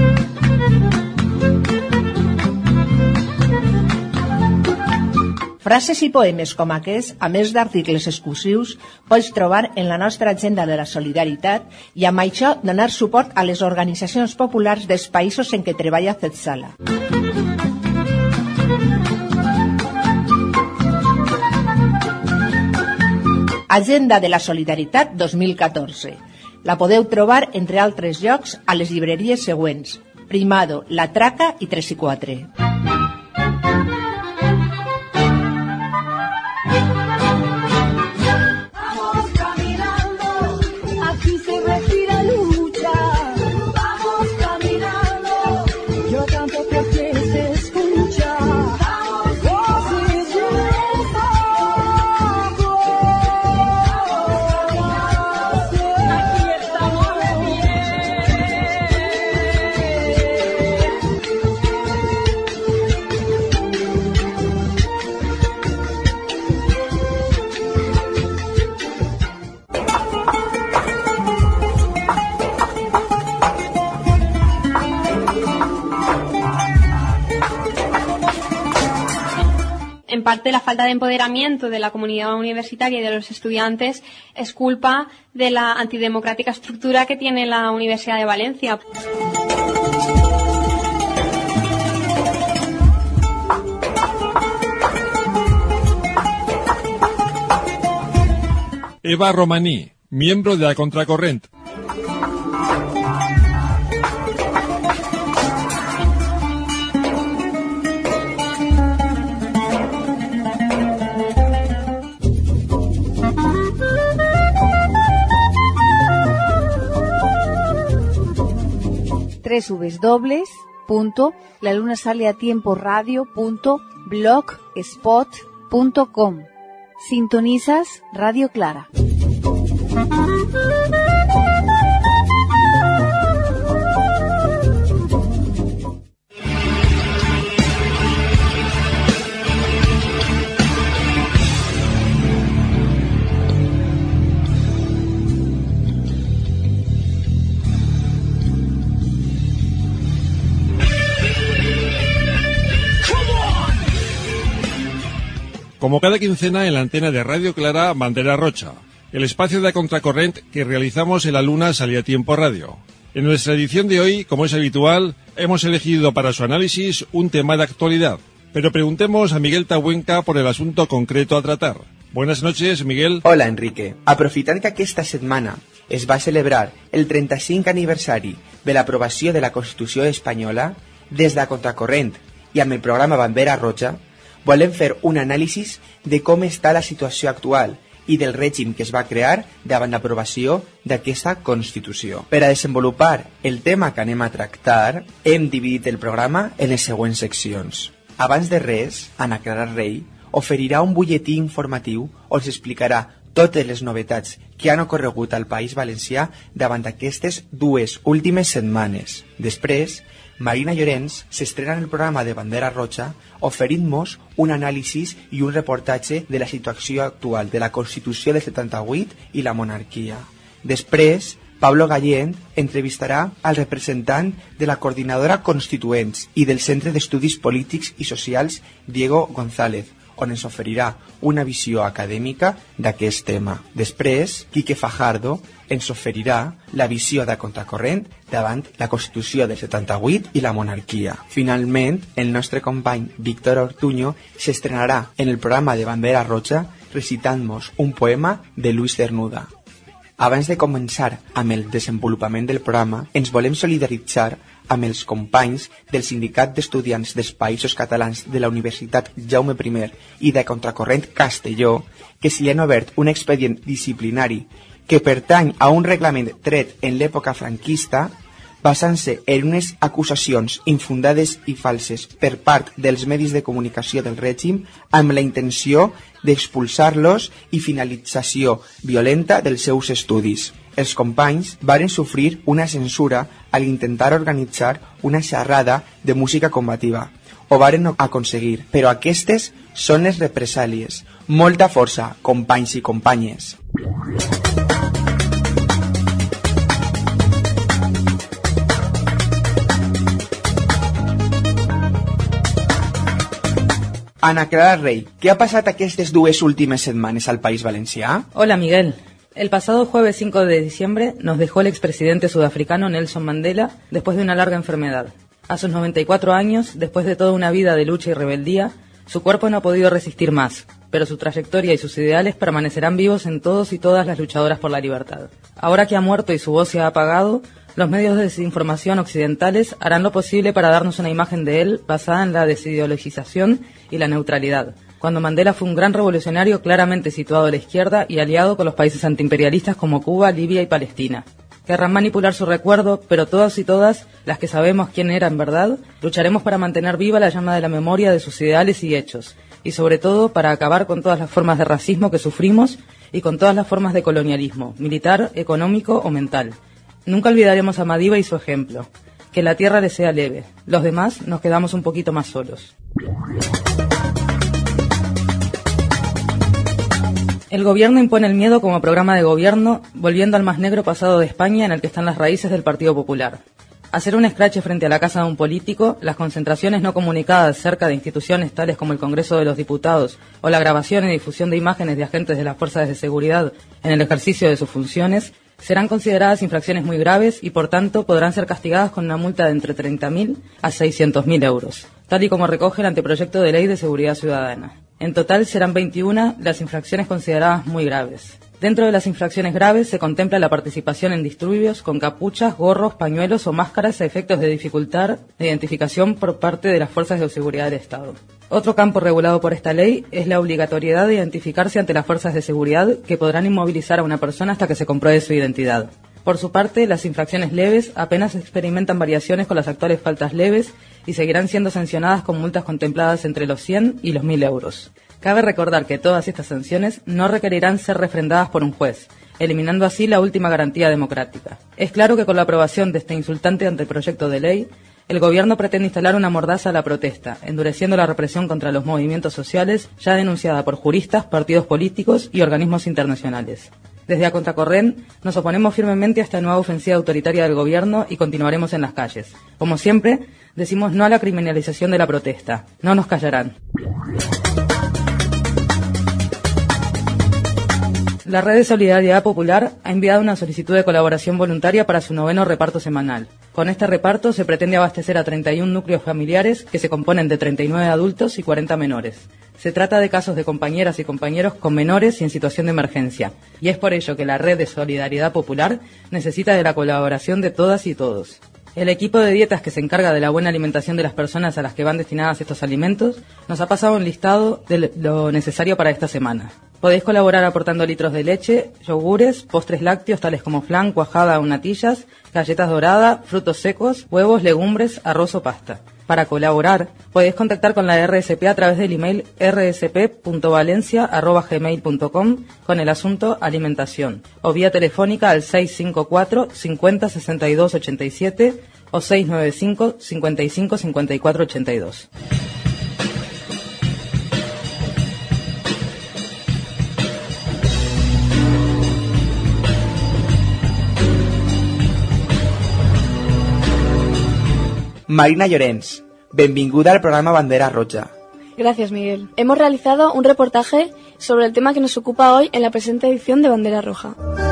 Frases i poemes com aquests, a més d'articles exclusius, pots trobar en la nostra agenda de la solidaritat i amb això donar suport a les organitzacions populars dels països en què treballa CETSALA. Agenda de la Solidaritat 2014. La podeu trobar, entre altres llocs, a les llibreries següents: Primado, La Traca i 3 i 4. parte la falta de empoderamiento de la comunidad universitaria y de los estudiantes es culpa de la antidemocrática estructura que tiene la Universidad de Valencia. Eva Romaní, miembro de la Contracorrent. www.lalunasaleatiemporadio.blogspot.com. Sintonizas Radio Clara. Como cada quincena en la antena de Radio Clara, Bandera Rocha, el espacio de la Contracorrent que realizamos en la Luna Salía Tiempo Radio. En nuestra edición de hoy, como es habitual, hemos elegido para su análisis un tema de actualidad. Pero preguntemos a Miguel Tabuenca por el asunto concreto a tratar. Buenas noches, Miguel. Hola, Enrique. Aprofitant que aquesta setmana es va celebrar el 35 aniversari de l'aprovació de la Constitució espanyola, des de la Contracorrent i amb el programa Bandera Roja, volem fer un anàlisi de com està la situació actual i del règim que es va crear davant l'aprovació d'aquesta Constitució. Per a desenvolupar el tema que anem a tractar, hem dividit el programa en les següents seccions. Abans de res, Ana Clara Rey oferirà un butlletí informatiu on s'explicarà totes les novetats que han ocorregut al País Valencià davant d'aquestes dues últimes setmanes. Després, Marina Llorens s'estrena en el programa de Bandera Roja oferint-nos un anàlisi i un reportatge de la situació actual de la Constitució del 78 i la monarquia. Després, Pablo Gallent entrevistarà al representant de la Coordinadora Constituents i del Centre d'Estudis Polítics i Socials Diego González, on ens oferirà una visió acadèmica d'aquest tema. Després, Quique Fajardo ens oferirà la visió de Contracorrent davant la Constitució del 78 i la monarquia. Finalment, el nostre company Víctor Ortuño s'estrenarà en el programa de Bandera Roja recitant-nos un poema de Luis Cernuda. Abans de començar amb el desenvolupament del programa, ens volem solidaritzar amb els companys del Sindicat d'Estudiants dels Països Catalans de la Universitat Jaume I i de Contracorrent Castelló, que s'hi han obert un expedient disciplinari que pertany a un reglament tret en l'època franquista, basant-se en unes acusacions infundades i falses per part dels medis de comunicació del règim amb la intenció d'expulsar-los i finalització violenta dels seus estudis. Els companys varen sofrir una censura al intentar organitzar una xerrada de música combativa. Ho varen aconseguir, però aquestes són les represàlies. Molta força, companys i companyes. Ana Clara Rey, ¿qué ha pasado aquestes dues últimes setmanes al País Valencià? Hola, Miguel. El pasado jueves 5 de diciembre nos dejó el expresidente sudafricano Nelson Mandela después de una larga enfermedad. A sus 94 años, después de toda una vida de lucha y rebeldía, su cuerpo no ha podido resistir más, pero su trayectoria y sus ideales permanecerán vivos en todos y todas las luchadoras por la libertad. Ahora que ha muerto y su voz se ha apagado, los medios de desinformación occidentales harán lo posible para darnos una imagen de él basada en la desideologización y la neutralidad, cuando Mandela fue un gran revolucionario claramente situado a la izquierda y aliado con los países antiimperialistas como Cuba, Libia y Palestina. Querrán manipular su recuerdo, pero todos y todas, las que sabemos quién era en verdad, lucharemos para mantener viva la llama de la memoria de sus ideales y hechos, y sobre todo para acabar con todas las formas de racismo que sufrimos y con todas las formas de colonialismo, militar, económico o mental. Nunca olvidaremos a Madiba y su ejemplo. Que la tierra le sea leve. Los demás nos quedamos un poquito más solos. El gobierno impone el miedo como programa de gobierno, volviendo al más negro pasado de España en el que están las raíces del Partido Popular. Hacer un escrache frente a la casa de un político, las concentraciones no comunicadas cerca de instituciones tales como el Congreso de los Diputados o la grabación y difusión de imágenes de agentes de las fuerzas de seguridad en el ejercicio de sus funciones serán consideradas infracciones muy graves y, por tanto, podrán ser castigadas con una multa de entre 30.000 a 600.000 euros, tal y como recoge el anteproyecto de ley de seguridad ciudadana. En total serán 21 las infracciones consideradas muy graves. Dentro de las infracciones graves se contempla la participación en disturbios con capuchas, gorros, pañuelos o máscaras a efectos de dificultar la identificación por parte de las fuerzas de seguridad del Estado. Otro campo regulado por esta ley es la obligatoriedad de identificarse ante las fuerzas de seguridad, que podrán inmovilizar a una persona hasta que se compruebe su identidad. Por su parte, las infracciones leves apenas experimentan variaciones con las actuales faltas leves y seguirán siendo sancionadas con multas contempladas entre los 100 y los 1.000 euros. Cabe recordar que todas estas sanciones no requerirán ser refrendadas por un juez, eliminando así la última garantía democrática. Es claro que con la aprobación de este insultante anteproyecto de ley, el Gobierno pretende instalar una mordaza a la protesta, endureciendo la represión contra los movimientos sociales ya denunciada por juristas, partidos políticos y organismos internacionales. Desde A Contracorrent nos oponemos firmemente a esta nueva ofensiva autoritaria del Gobierno y continuaremos en las calles. Como siempre, decimos no a la criminalización de la protesta. No nos callarán. La Red de Solidaridad Popular ha enviado una solicitud de colaboración voluntaria para su 9º reparto semanal. Con este reparto se pretende abastecer a 31 núcleos familiares que se componen de 39 adultos y 40 menores. Se trata de casos de compañeras y compañeros con menores y en situación de emergencia, y es por ello que la Red de Solidaridad Popular necesita de la colaboración de todas y todos. El equipo de dietas que se encarga de la buena alimentación de las personas a las que van destinadas estos alimentos nos ha pasado un listado de lo necesario para esta semana. Podéis colaborar aportando litros de leche, yogures, postres lácteos tales como flan, cuajada o natillas, galletas doradas, frutos secos, huevos, legumbres, arroz o pasta. Para colaborar, podéis contactar con la RSP a través del email rsp.valencia@gmail.com con el asunto alimentación, o vía telefónica al 654 50 62 87 o 695 55 54 82. Marina Llorens, benvinguda al programa Bandera Roja. Gracias, Miguel. Hemos realizado un reportaje sobre el tema que nos ocupa hoy en la presente edición de Bandera Roja.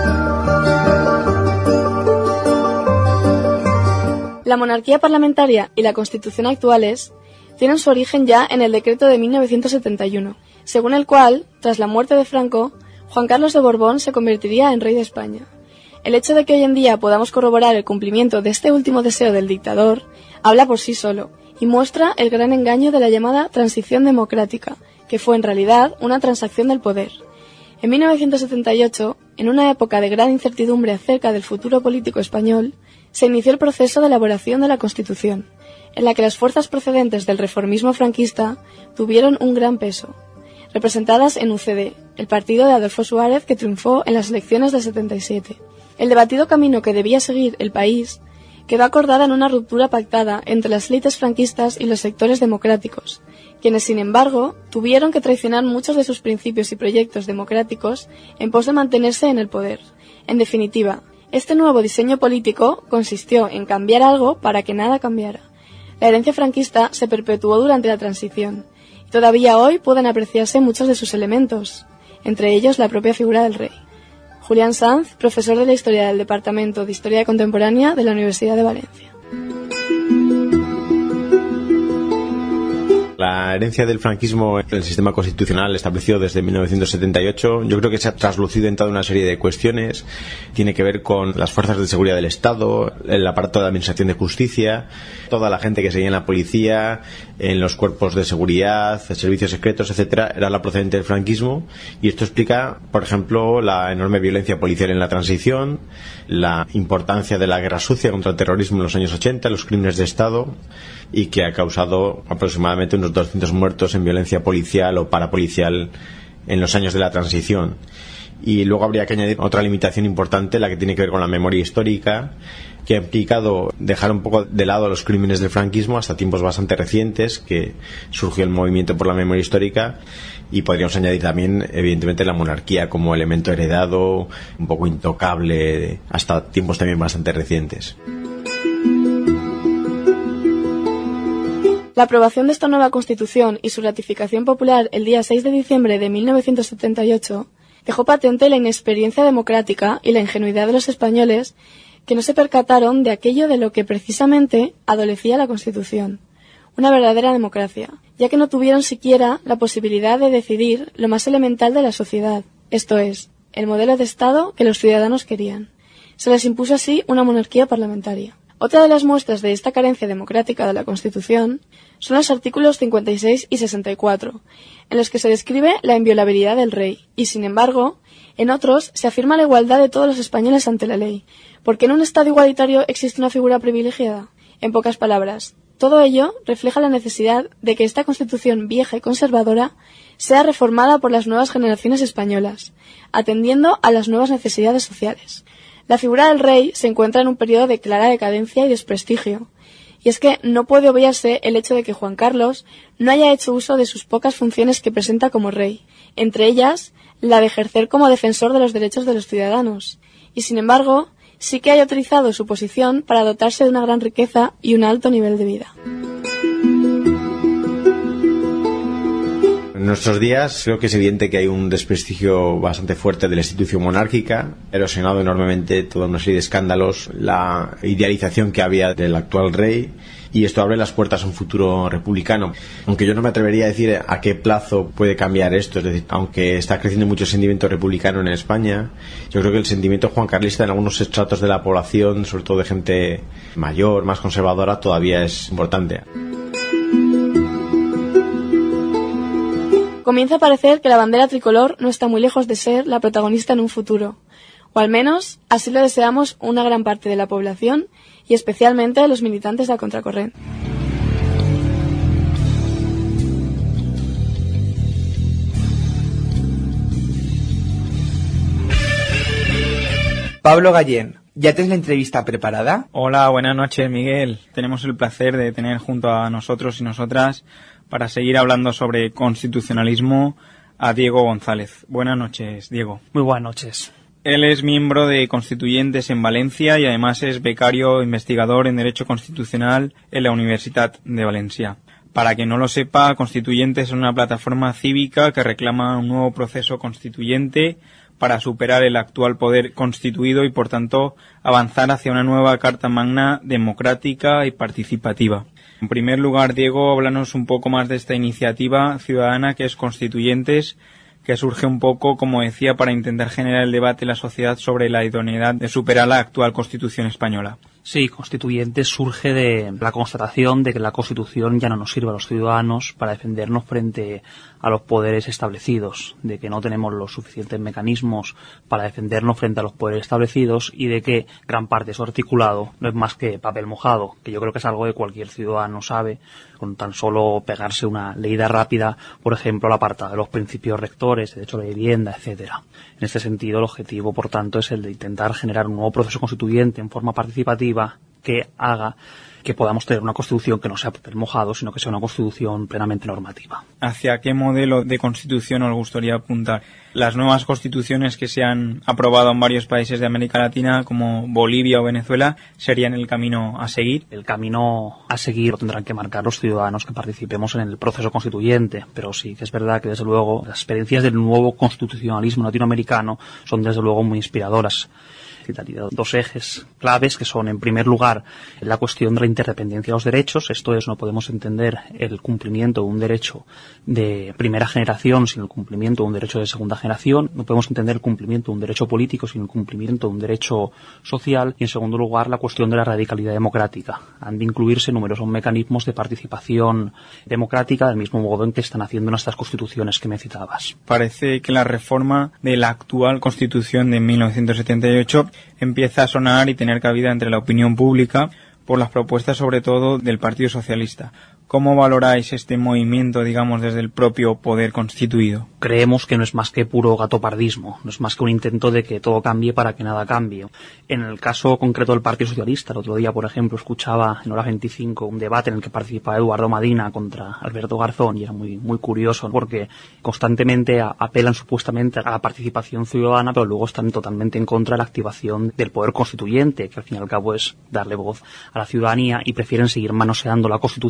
La monarquía parlamentaria y la Constitución actuales tienen su origen ya en el decreto de 1971, según el cual, tras la muerte de Franco, Juan Carlos de Borbón se convertiría en rey de España. El hecho de que hoy en día podamos corroborar el cumplimiento de este último deseo del dictador habla por sí solo y muestra el gran engaño de la llamada transición democrática, que fue en realidad una transacción del poder. En 1978, en una época de gran incertidumbre acerca del futuro político español, se inició el proceso de elaboración de la Constitución, en la que las fuerzas procedentes del reformismo franquista tuvieron un gran peso, representadas en UCD, el partido de Adolfo Suárez que triunfó en las elecciones del 77. El debatido camino que debía seguir el país quedó acordada en una ruptura pactada entre las élites franquistas y los sectores democráticos, quienes, sin embargo, tuvieron que traicionar muchos de sus principios y proyectos democráticos en pos de mantenerse en el poder. En definitiva, este nuevo diseño político consistió en cambiar algo para que nada cambiara. La herencia franquista se perpetuó durante la transición, y todavía hoy pueden apreciarse muchos de sus elementos, entre ellos la propia figura del rey. Julián Sanz, profesor de la Historia del Departamento de Historia Contemporánea de la Universidad de Valencia. La herencia del franquismo en el sistema constitucional establecido desde 1978, yo creo que se ha traslucido en toda una serie de cuestiones. Tiene que ver con las fuerzas de seguridad del Estado, el aparato de administración de justicia, toda la gente que seguía en la policía, en los cuerpos de seguridad, servicios secretos, etcétera, era la procedente del franquismo. Y esto explica, por ejemplo, la enorme violencia policial en la transición, la importancia de la guerra sucia contra el terrorismo en los años 80, los crímenes de Estado, y que ha causado aproximadamente unos 200 muertos en violencia policial o parapolicial en los años de la transición. Y luego habría que añadir otra limitación importante, la que tiene que ver con la memoria histórica, que ha implicado dejar un poco de lado los crímenes del franquismo hasta tiempos bastante recientes, que surgió el movimiento por la memoria histórica, y podríamos añadir también, evidentemente, la monarquía como elemento heredado, un poco intocable, hasta tiempos también bastante recientes. La aprobación de esta nueva Constitución y su ratificación popular el día 6 de diciembre de 1978 dejó patente la inexperiencia democrática y la ingenuidad de los españoles que no se percataron de aquello de lo que precisamente adolecía la Constitución, una verdadera democracia, ya que no tuvieron siquiera la posibilidad de decidir lo más elemental de la sociedad, esto es, el modelo de Estado que los ciudadanos querían. Se les impuso así una monarquía parlamentaria. Otra de las muestras de esta carencia democrática de la Constitución son los artículos 56 y 64, en los que se describe la inviolabilidad del rey, y sin embargo, en otros se afirma la igualdad de todos los españoles ante la ley. ¿Por qué en un Estado igualitario existe una figura privilegiada? En pocas palabras, todo ello refleja la necesidad de que esta Constitución vieja y conservadora sea reformada por las nuevas generaciones españolas, atendiendo a las nuevas necesidades sociales. La figura del rey se encuentra en un periodo de clara decadencia y desprestigio, y es que no puede obviarse el hecho de que Juan Carlos no haya hecho uso de sus pocas funciones que presenta como rey, entre ellas la de ejercer como defensor de los derechos de los ciudadanos, y sin embargo sí que haya utilizado su posición para dotarse de una gran riqueza y un alto nivel de vida. En nuestros días creo que es evidente que hay un desprestigio bastante fuerte de la institución monárquica, erosionado enormemente toda una serie de escándalos, la idealización que había del actual rey, y esto abre las puertas a un futuro republicano. Aunque yo no me atrevería a decir a qué plazo puede cambiar esto, es decir, aunque está creciendo mucho el sentimiento republicano en España, yo creo que el sentimiento juancarlista en algunos estratos de la población, sobre todo de gente mayor, más conservadora, todavía es importante. Comienza a parecer que la bandera tricolor no está muy lejos de ser la protagonista en un futuro, o al menos así lo deseamos una gran parte de la población y especialmente los militantes de la contracorriente. Pablo Gallén, ¿ya tienes la entrevista preparada? Hola, buenas noches, Miguel. Tenemos el placer de tener junto a nosotros y nosotras para seguir hablando sobre constitucionalismo a Diego González. Buenas noches, Diego. Muy buenas noches. Él es miembro de Constituyentes en Valencia y además es becario investigador en Derecho Constitucional en la Universitat de Valencia. Para quien no lo sepa, Constituyentes es una plataforma cívica que reclama un nuevo proceso constituyente para superar el actual poder constituido y, por tanto, avanzar hacia una nueva Carta Magna democrática y participativa. En primer lugar, Diego, háblanos un poco más de esta iniciativa ciudadana que es Constituyentes, que surge un poco, como decía, para intentar generar el debate en la sociedad sobre la idoneidad de superar la actual Constitución española. Sí, Constituyentes surge de la constatación de que la Constitución ya no nos sirve a los ciudadanos para defendernos frente a los poderes establecidos, de que no tenemos los suficientes mecanismos para defendernos frente a los poderes establecidos y de que gran parte de su articulado no es más que papel mojado, que yo creo que es algo que cualquier ciudadano sabe, con tan solo pegarse una leída rápida, por ejemplo, al apartado de los principios rectores, derecho a la vivienda, etcétera. En este sentido, el objetivo, por tanto, es el de intentar generar un nuevo proceso constituyente en forma participativa que haga que podamos tener una constitución que no sea papel mojado, sino que sea una constitución plenamente normativa. ¿Hacia qué modelo de constitución os gustaría apuntar? Las nuevas constituciones que se han aprobado en varios países de América Latina, como Bolivia o Venezuela, ¿serían el camino a seguir? El camino a seguir lo tendrán que marcar los ciudadanos que participemos en el proceso constituyente, pero sí que es verdad que, desde luego, las experiencias del nuevo constitucionalismo latinoamericano son, desde luego, muy inspiradoras. Daría dos ejes claves que son, en primer lugar, la cuestión de la interdependencia de los derechos. Esto es, no podemos entender el cumplimiento de un derecho de primera generación sin el cumplimiento de un derecho de segunda generación. No podemos entender el cumplimiento de un derecho político sin el cumplimiento de un derecho social. Y, en segundo lugar, la cuestión de la radicalidad democrática. Han de incluirse numerosos mecanismos de participación democrática, del mismo modo en que están haciendo nuestras constituciones que me citabas. Parece que la reforma de la actual Constitución de 1978 empieza a sonar y tener cabida entre la opinión pública por las propuestas, sobre todo, del Partido Socialista. ¿Cómo valoráis este movimiento, digamos, desde el propio poder constituido? Creemos que no es más que puro gatopardismo, no es más que un intento de que todo cambie para que nada cambie. En el caso concreto del Partido Socialista, el otro día, por ejemplo, escuchaba en Hora 25 un debate en el que participaba Eduardo Madina contra Alberto Garzón, y era muy curioso porque constantemente apelan supuestamente a la participación ciudadana, pero luego están totalmente en contra de la activación del poder constituyente, que al fin y al cabo es darle voz a la ciudadanía, y prefieren seguir manoseando la Constitución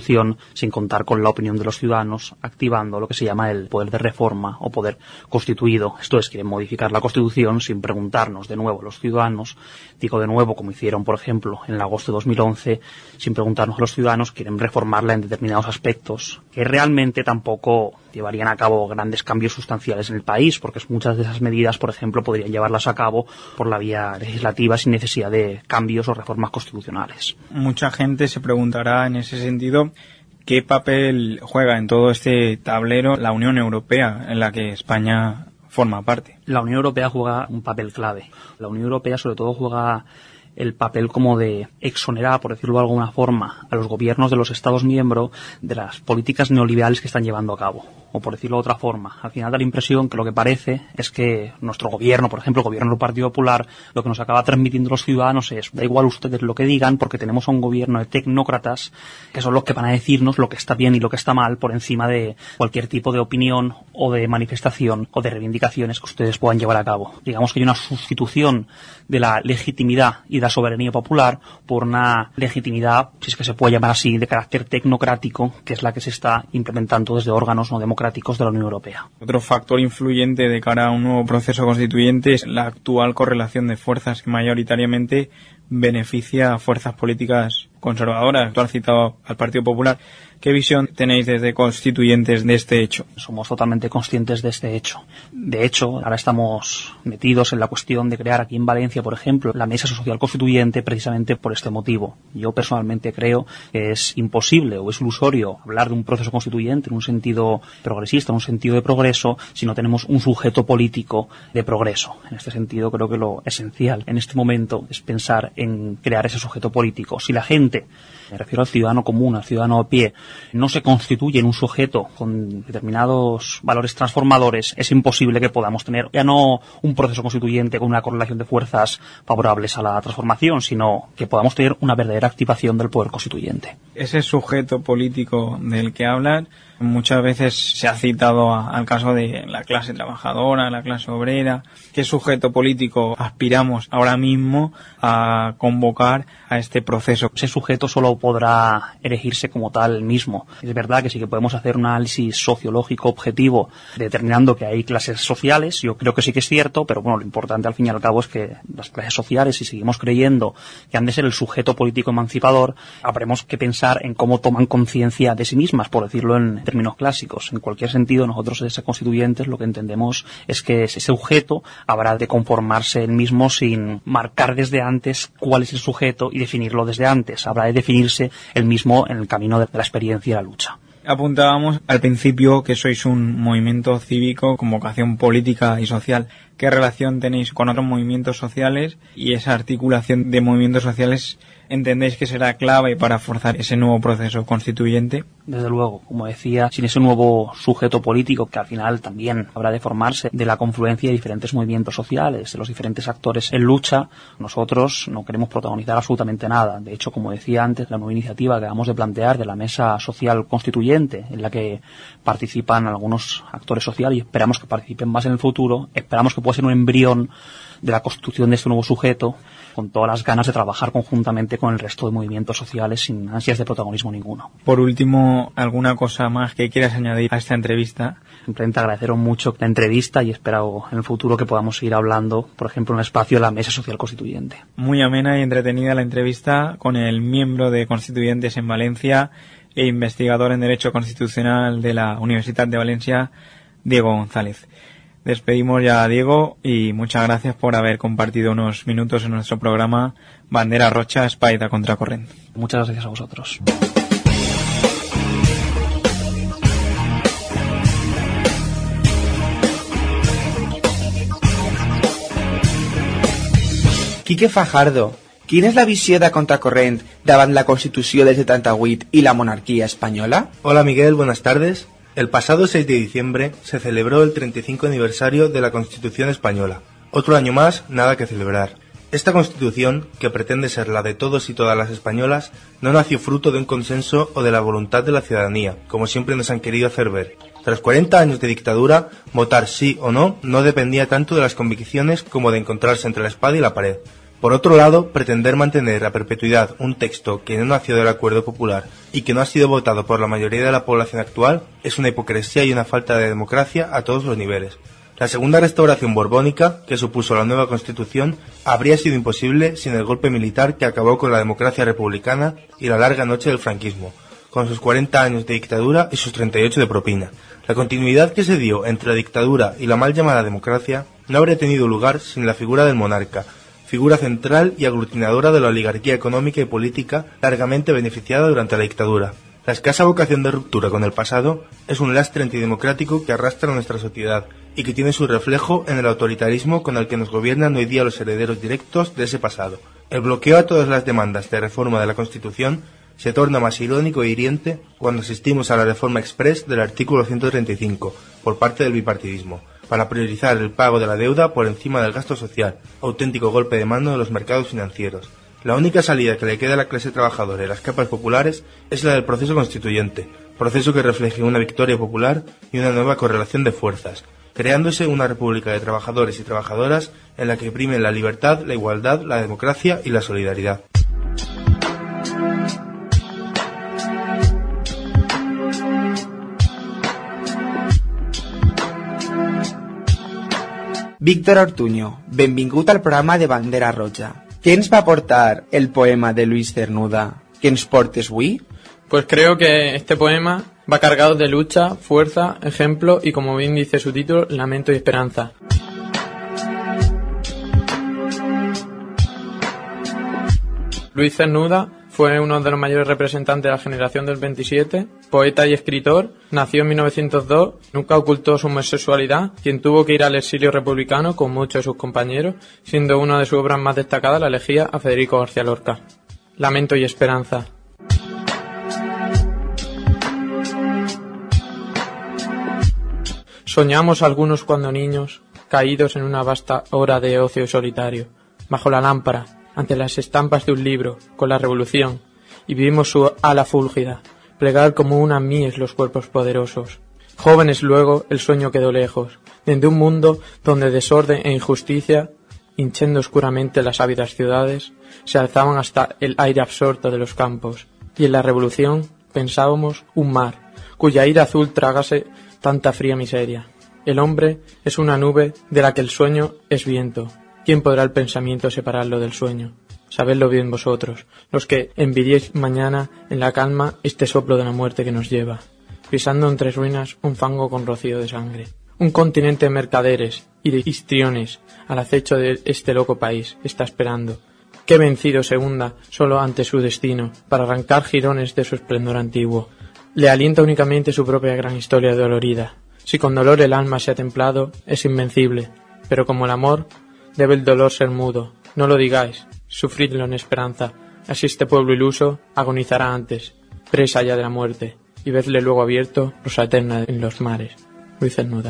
sin contar con la opinión de los ciudadanos, activando lo que se llama el poder de reforma o poder constituido. Esto es, quieren modificar la Constitución sin preguntarnos de nuevo a los ciudadanos. Digo de nuevo, como hicieron, por ejemplo, en el agosto de 2011, sin preguntarnos a los ciudadanos, quieren reformarla en determinados aspectos que realmente tampoco llevarían a cabo grandes cambios sustanciales en el país, porque muchas de esas medidas, por ejemplo, podrían llevarlas a cabo por la vía legislativa sin necesidad de cambios o reformas constitucionales. Mucha gente se preguntará en ese sentido qué papel juega en todo este tablero la Unión Europea, en la que España forma parte. La Unión Europea juega un papel clave. La Unión Europea sobre todo juega el papel como de exonerar, por decirlo de alguna forma, a los gobiernos de los Estados miembros de las políticas neoliberales que están llevando a cabo. O por decirlo de otra forma, al final da la impresión que lo que parece es que nuestro gobierno, por ejemplo, el gobierno del Partido Popular, lo que nos acaba transmitiendo los ciudadanos es, da igual ustedes lo que digan, porque tenemos a un gobierno de tecnócratas que son los que van a decirnos lo que está bien y lo que está mal por encima de cualquier tipo de opinión o de manifestación o de reivindicaciones que ustedes puedan llevar a cabo. Digamos que hay una sustitución de la legitimidad y de la soberanía popular por una legitimidad, si es que se puede llamar así, de carácter tecnocrático, que es la que se está implementando desde órganos no democráticos de la Unión Europea. Otro factor influyente de cara a un nuevo proceso constituyente es la actual correlación de fuerzas que mayoritariamente beneficia a fuerzas políticas conservadoras. Tú has citado al Partido Popular. ¿Qué visión tenéis desde constituyentes de este hecho? Somos totalmente conscientes de este hecho. De hecho, ahora estamos metidos en la cuestión de crear aquí en Valencia, por ejemplo, la Mesa Social Constituyente precisamente por este motivo. Yo personalmente creo que es imposible o es ilusorio hablar de un proceso constituyente en un sentido progresista, en un sentido de progreso, si no tenemos un sujeto político de progreso. En este sentido, creo que lo esencial en este momento es pensar en crear ese sujeto político. Si la gente, me refiero al ciudadano común, al ciudadano a pie, no se constituye en un sujeto con determinados valores transformadores, es imposible que podamos tener ya no un proceso constituyente con una correlación de fuerzas favorables a la transformación, sino que podamos tener una verdadera activación del poder constituyente. Ese sujeto político del que hablan muchas veces se ha citado al caso de la clase trabajadora, la clase obrera. ¿Qué sujeto político aspiramos ahora mismo a convocar a este proceso? Ese sujeto solo podrá elegirse como tal mismo. Es verdad que sí que podemos hacer un análisis sociológico objetivo determinando que hay clases sociales. Yo creo que sí que es cierto, pero bueno, lo importante al fin y al cabo es que las clases sociales, si seguimos creyendo que han de ser el sujeto político emancipador, habremos que pensar en cómo toman conciencia de sí mismas, por decirlo en términos clásicos. En cualquier sentido, nosotros desde constituyentes lo que entendemos es que ese sujeto habrá de conformarse él mismo sin marcar desde antes cuál es el sujeto y definirlo desde antes. Habrá de definirse él mismo en el camino de la experiencia y la lucha. Apuntábamos al principio que sois un movimiento cívico con vocación política y social. ¿Qué relación tenéis con otros movimientos sociales y esa articulación de movimientos sociales entendéis que será clave para forzar ese nuevo proceso constituyente? Desde luego, como decía, sin ese nuevo sujeto político que al final también habrá de formarse de la confluencia de diferentes movimientos sociales, de los diferentes actores en lucha, nosotros no queremos protagonizar absolutamente nada. De hecho, como decía antes, la nueva iniciativa que vamos de plantear de la Mesa Social Constituyente, en la que participan algunos actores sociales y esperamos que participen más en el futuro, esperamos que pueda ser un embrión de la constitución de este nuevo sujeto, con todas las ganas de trabajar conjuntamente con el resto de movimientos sociales sin ansias de protagonismo ninguno. Por último, ¿alguna cosa más que quieras añadir a esta entrevista? Simplemente agradeceros mucho la entrevista y espero en el futuro que podamos seguir hablando, por ejemplo, en el espacio de la Mesa Social Constituyente. Muy amena y entretenida la entrevista con el miembro de Constituyentes en Valencia e investigador en Derecho Constitucional de la Universidad de Valencia, Diego González. Despedimos ya a Diego y muchas gracias por haber compartido unos minutos en nuestro programa Bandera Rocha, Espai de Contracorrent. Muchas gracias a vosotros. Quique Fajardo, quina és la visió de Contracorrent davant la Constitució del 78 y la monarquía española? Hola Miguel, buenas tardes. El pasado 6 de diciembre se celebró el 35 aniversario de la Constitución española. Otro año más, nada que celebrar. Esta Constitución, que pretende ser la de todos y todas las españolas, no nació fruto de un consenso o de la voluntad de la ciudadanía, como siempre nos han querido hacer ver. Tras 40 años de dictadura, votar sí o no dependía tanto de las convicciones como de encontrarse entre la espada y la pared. Por otro lado, pretender mantener a perpetuidad un texto que no nació del acuerdo popular y que no ha sido votado por la mayoría de la población actual es una hipocresía y una falta de democracia a todos los niveles. La segunda restauración borbónica, que supuso la nueva Constitución, habría sido imposible sin el golpe militar que acabó con la democracia republicana y la larga noche del franquismo, con sus 40 años de dictadura y sus 38 de propina. La continuidad que se dio entre la dictadura y la mal llamada democracia no habría tenido lugar sin la figura del monarca, figura central y aglutinadora de la oligarquía económica y política largamente beneficiada durante la dictadura. La escasa vocación de ruptura con el pasado es un lastre antidemocrático que arrastra a nuestra sociedad y que tiene su reflejo en el autoritarismo con el que nos gobiernan hoy día los herederos directos de ese pasado. El bloqueo a todas las demandas de reforma de la Constitución se torna más irónico e hiriente cuando asistimos a la reforma express del artículo 135 por parte del bipartidismo, para priorizar el pago de la deuda por encima del gasto social, auténtico golpe de mano de los mercados financieros. La única salida que le queda a la clase trabajadora y las capas populares es la del proceso constituyente, proceso que refleje una victoria popular y una nueva correlación de fuerzas, creándose una república de trabajadores y trabajadoras en la que primen la libertad, la igualdad, la democracia y la solidaridad. Víctor Ortuño, benvingut al programa de Bandera Roja. ¿Qué ens va aportar el poema de Luis Cernuda? ¿Qué ens portes avui? Pues creo que este poema va cargado de lucha, fuerza, ejemplo y, como bien dice su título, lamento y esperanza. Luis Cernuda fue uno de los mayores representantes de la generación del 27, poeta y escritor, nació en 1902, nunca ocultó su homosexualidad, quien tuvo que ir al exilio republicano con muchos de sus compañeros, siendo una de sus obras más destacadas la elegía a Federico García Lorca. Lamento y esperanza. Soñamos algunos cuando niños, caídos en una vasta hora de ocio solitario, bajo la lámpara, ante las estampas de un libro, con la revolución, y vivimos su ala fúlgida, plegar como unas mies los cuerpos poderosos. Jóvenes luego el sueño quedó lejos, desde un mundo donde desorden e injusticia, hinchando oscuramente las ávidas ciudades, se alzaban hasta el aire absorto de los campos, y en la revolución pensábamos un mar, cuya ira azul tragase tanta fría miseria. El hombre es una nube de la que el sueño es viento. ¿Quién podrá el pensamiento separarlo del sueño? Sabedlo bien vosotros, los que envidiéis mañana en la calma este soplo de la muerte que nos lleva, pisando entre ruinas un fango con rocío de sangre. Un continente de mercaderes y de histriones al acecho de este loco país está esperando que vencido se hunda solo ante su destino para arrancar jirones de su esplendor antiguo. Le alienta únicamente su propia gran historia dolorida. Si con dolor el alma se ha templado, es invencible, pero como el amor, debe el dolor ser mudo. No lo digáis, sufridlo en esperanza. Así este pueblo iluso agonizará antes, presa ya de la muerte, y vedle luego abierto, rosa eterna en los mares. Luis Cernuda.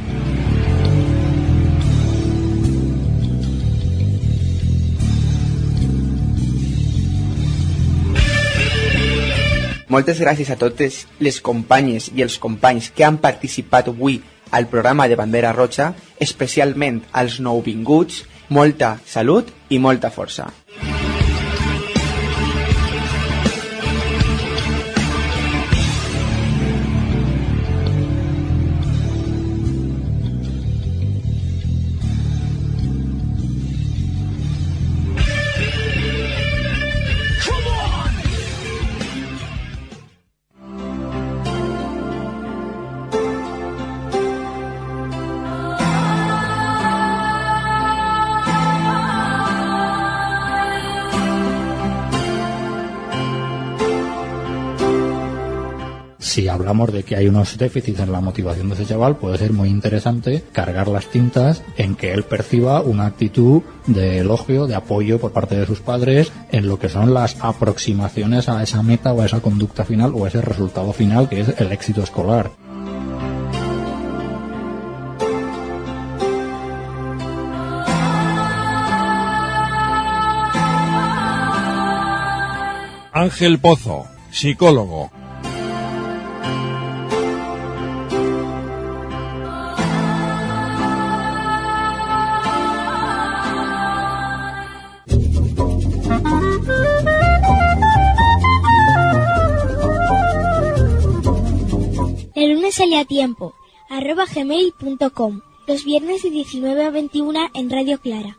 Moltes gràcies a totes les companyes i els companys que han participat avui al programa de Bandera Roja, especialment als nouvinguts. Molta salut i molta força. Si hablamos de que hay unos déficits en la motivación de ese chaval, puede ser muy interesante cargar las tintas en que él perciba una actitud de elogio, de apoyo por parte de sus padres en lo que son las aproximaciones a esa meta o a esa conducta final o a ese resultado final que es el éxito escolar. Ángel Pozo, psicólogo. Sale a tiempo, @gmail.com. Los viernes de 19 a 21 en Radio Clara.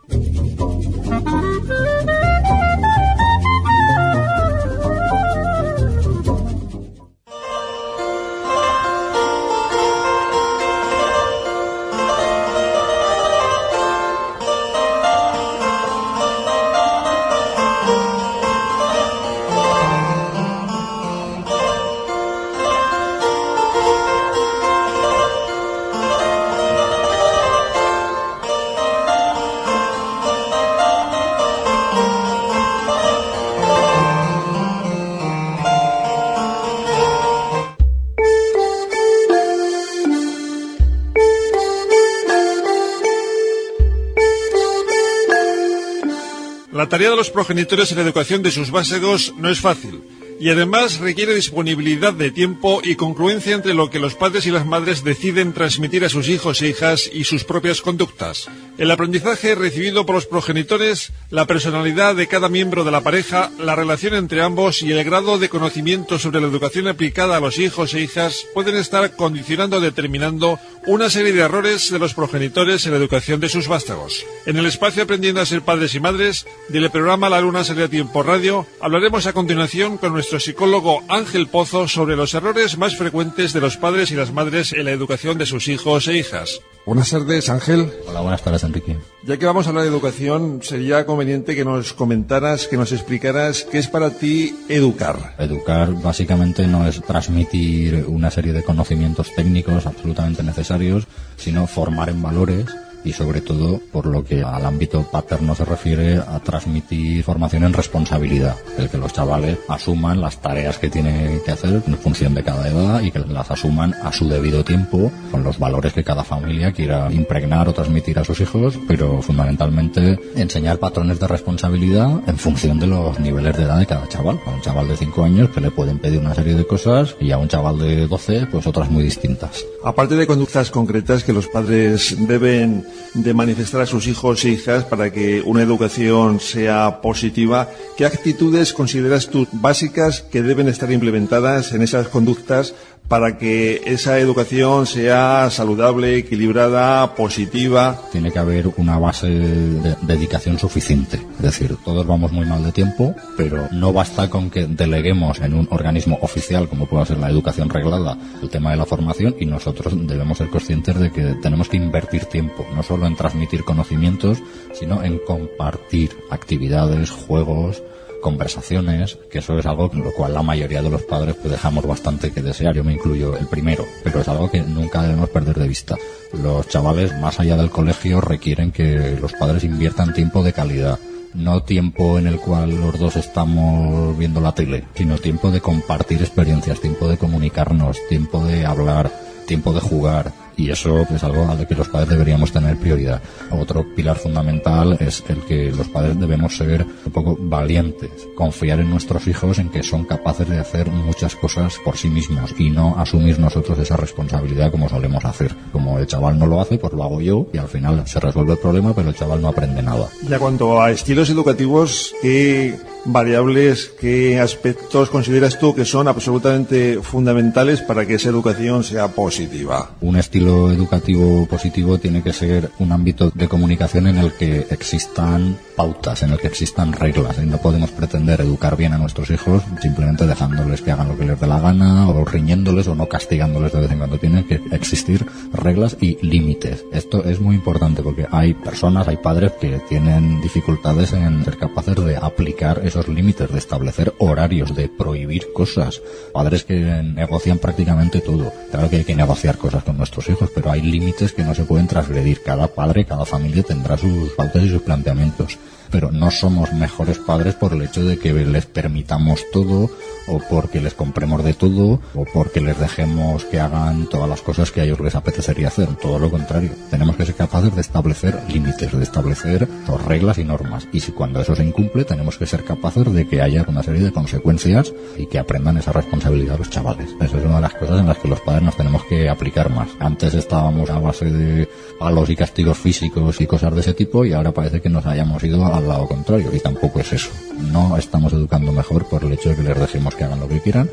La tarea de los progenitores en la educación de sus vástagos no es fácil y además requiere disponibilidad de tiempo y congruencia entre lo que los padres y las madres deciden transmitir a sus hijos e hijas y sus propias conductas. El aprendizaje recibido por los progenitores, la personalidad de cada miembro de la pareja, la relación entre ambos y el grado de conocimiento sobre la educación aplicada a los hijos e hijas pueden estar condicionando o determinando una serie de errores de los progenitores en la educación de sus vástagos. En el espacio Aprendiendo a ser padres y madres del programa La Luna Sale a Tiempo Radio hablaremos a continuación con nuestro psicólogo Ángel Pozo sobre los errores más frecuentes de los padres y las madres en la educación de sus hijos e hijas. Buenas tardes, Ángel. Hola, buenas tardes, Enrique. Ya que vamos a hablar de educación, sería conveniente que nos comentaras, que nos explicaras qué es para ti educar. Educar básicamente no es transmitir una serie de conocimientos técnicos absolutamente necesarios, sino formar en valores y sobre todo, por lo que al ámbito paterno se refiere, a transmitir formación en responsabilidad, el que los chavales asuman las tareas que tienen que hacer en función de cada edad y que las asuman a su debido tiempo, con los valores que cada familia quiera impregnar o transmitir a sus hijos, pero fundamentalmente enseñar patrones de responsabilidad en función de los niveles de edad de cada chaval. A un chaval de 5 años que le pueden pedir una serie de cosas y a un chaval de 12 pues otras muy distintas. Aparte de conductas concretas que los padres deben de manifestar a sus hijos e hijas para que una educación sea positiva, ¿qué actitudes consideras tú básicas que deben estar implementadas en esas conductas para que esa educación sea saludable, equilibrada, positiva? Tiene que haber una base de dedicación suficiente. Es decir, todos vamos muy mal de tiempo, pero no basta con que deleguemos en un organismo oficial, como pueda ser la educación reglada, el tema de la formación, y nosotros debemos ser conscientes de que tenemos que invertir tiempo, no solo en transmitir conocimientos, sino en compartir actividades, juegos, conversaciones, que eso es algo en lo cual la mayoría de los padres pues dejamos bastante que desear, yo me incluyo el primero, pero es algo que nunca debemos perder de vista. Los chavales, más allá del colegio, requieren que los padres inviertan tiempo de calidad, no tiempo en el cual los dos estamos viendo la tele, sino tiempo de compartir experiencias, tiempo de comunicarnos, tiempo de hablar, tiempo de jugar. Y eso es algo al que los padres deberíamos tener prioridad. Otro pilar fundamental es el que los padres debemos ser un poco valientes, confiar en nuestros hijos en que son capaces de hacer muchas cosas por sí mismos y no asumir nosotros esa responsabilidad como solemos hacer. Como el chaval no lo hace, pues lo hago yo y al final se resuelve el problema, pero el chaval no aprende nada. Ya cuanto a estilos educativos, ¿qué variables, qué aspectos consideras tú que son absolutamente fundamentales para que esa educación sea positiva? Un estilo educativo positivo tiene que ser un ámbito de comunicación en el que existan pautas, en el que existan reglas, y no podemos pretender educar bien a nuestros hijos simplemente dejándoles que hagan lo que les dé la gana o riñéndoles o no castigándoles de vez en cuando. Tienen que existir reglas y límites. Esto es muy importante porque hay personas, hay padres que tienen dificultades en ser capaces de aplicar esos límites, de establecer horarios, de prohibir cosas. Padres que negocian prácticamente todo. Claro que hay que negociar cosas con nuestros hijos, pero hay límites que no se pueden transgredir. Cada padre, cada familia tendrá sus pautas y sus planteamientos. Pero no somos mejores padres por el hecho de que les permitamos todo, o porque les compremos de todo, o porque les dejemos que hagan todas las cosas que a ellos les apetecería hacer. Todo lo contrario. Tenemos que ser capaces de establecer límites, de establecer reglas y normas. Y si cuando eso se incumple, tenemos que ser capaces de que haya una serie de consecuencias y que aprendan esa responsabilidad los chavales. Eso es una de las cosas en las que los padres nos tenemos que aplicar más. Antes estábamos a base de palos y castigos físicos y cosas de ese tipo, y ahora parece que nos hayamos ido al lado contrario, y tampoco es eso. No estamos educando mejor por el hecho de que les dejemos que hagan lo que quieran,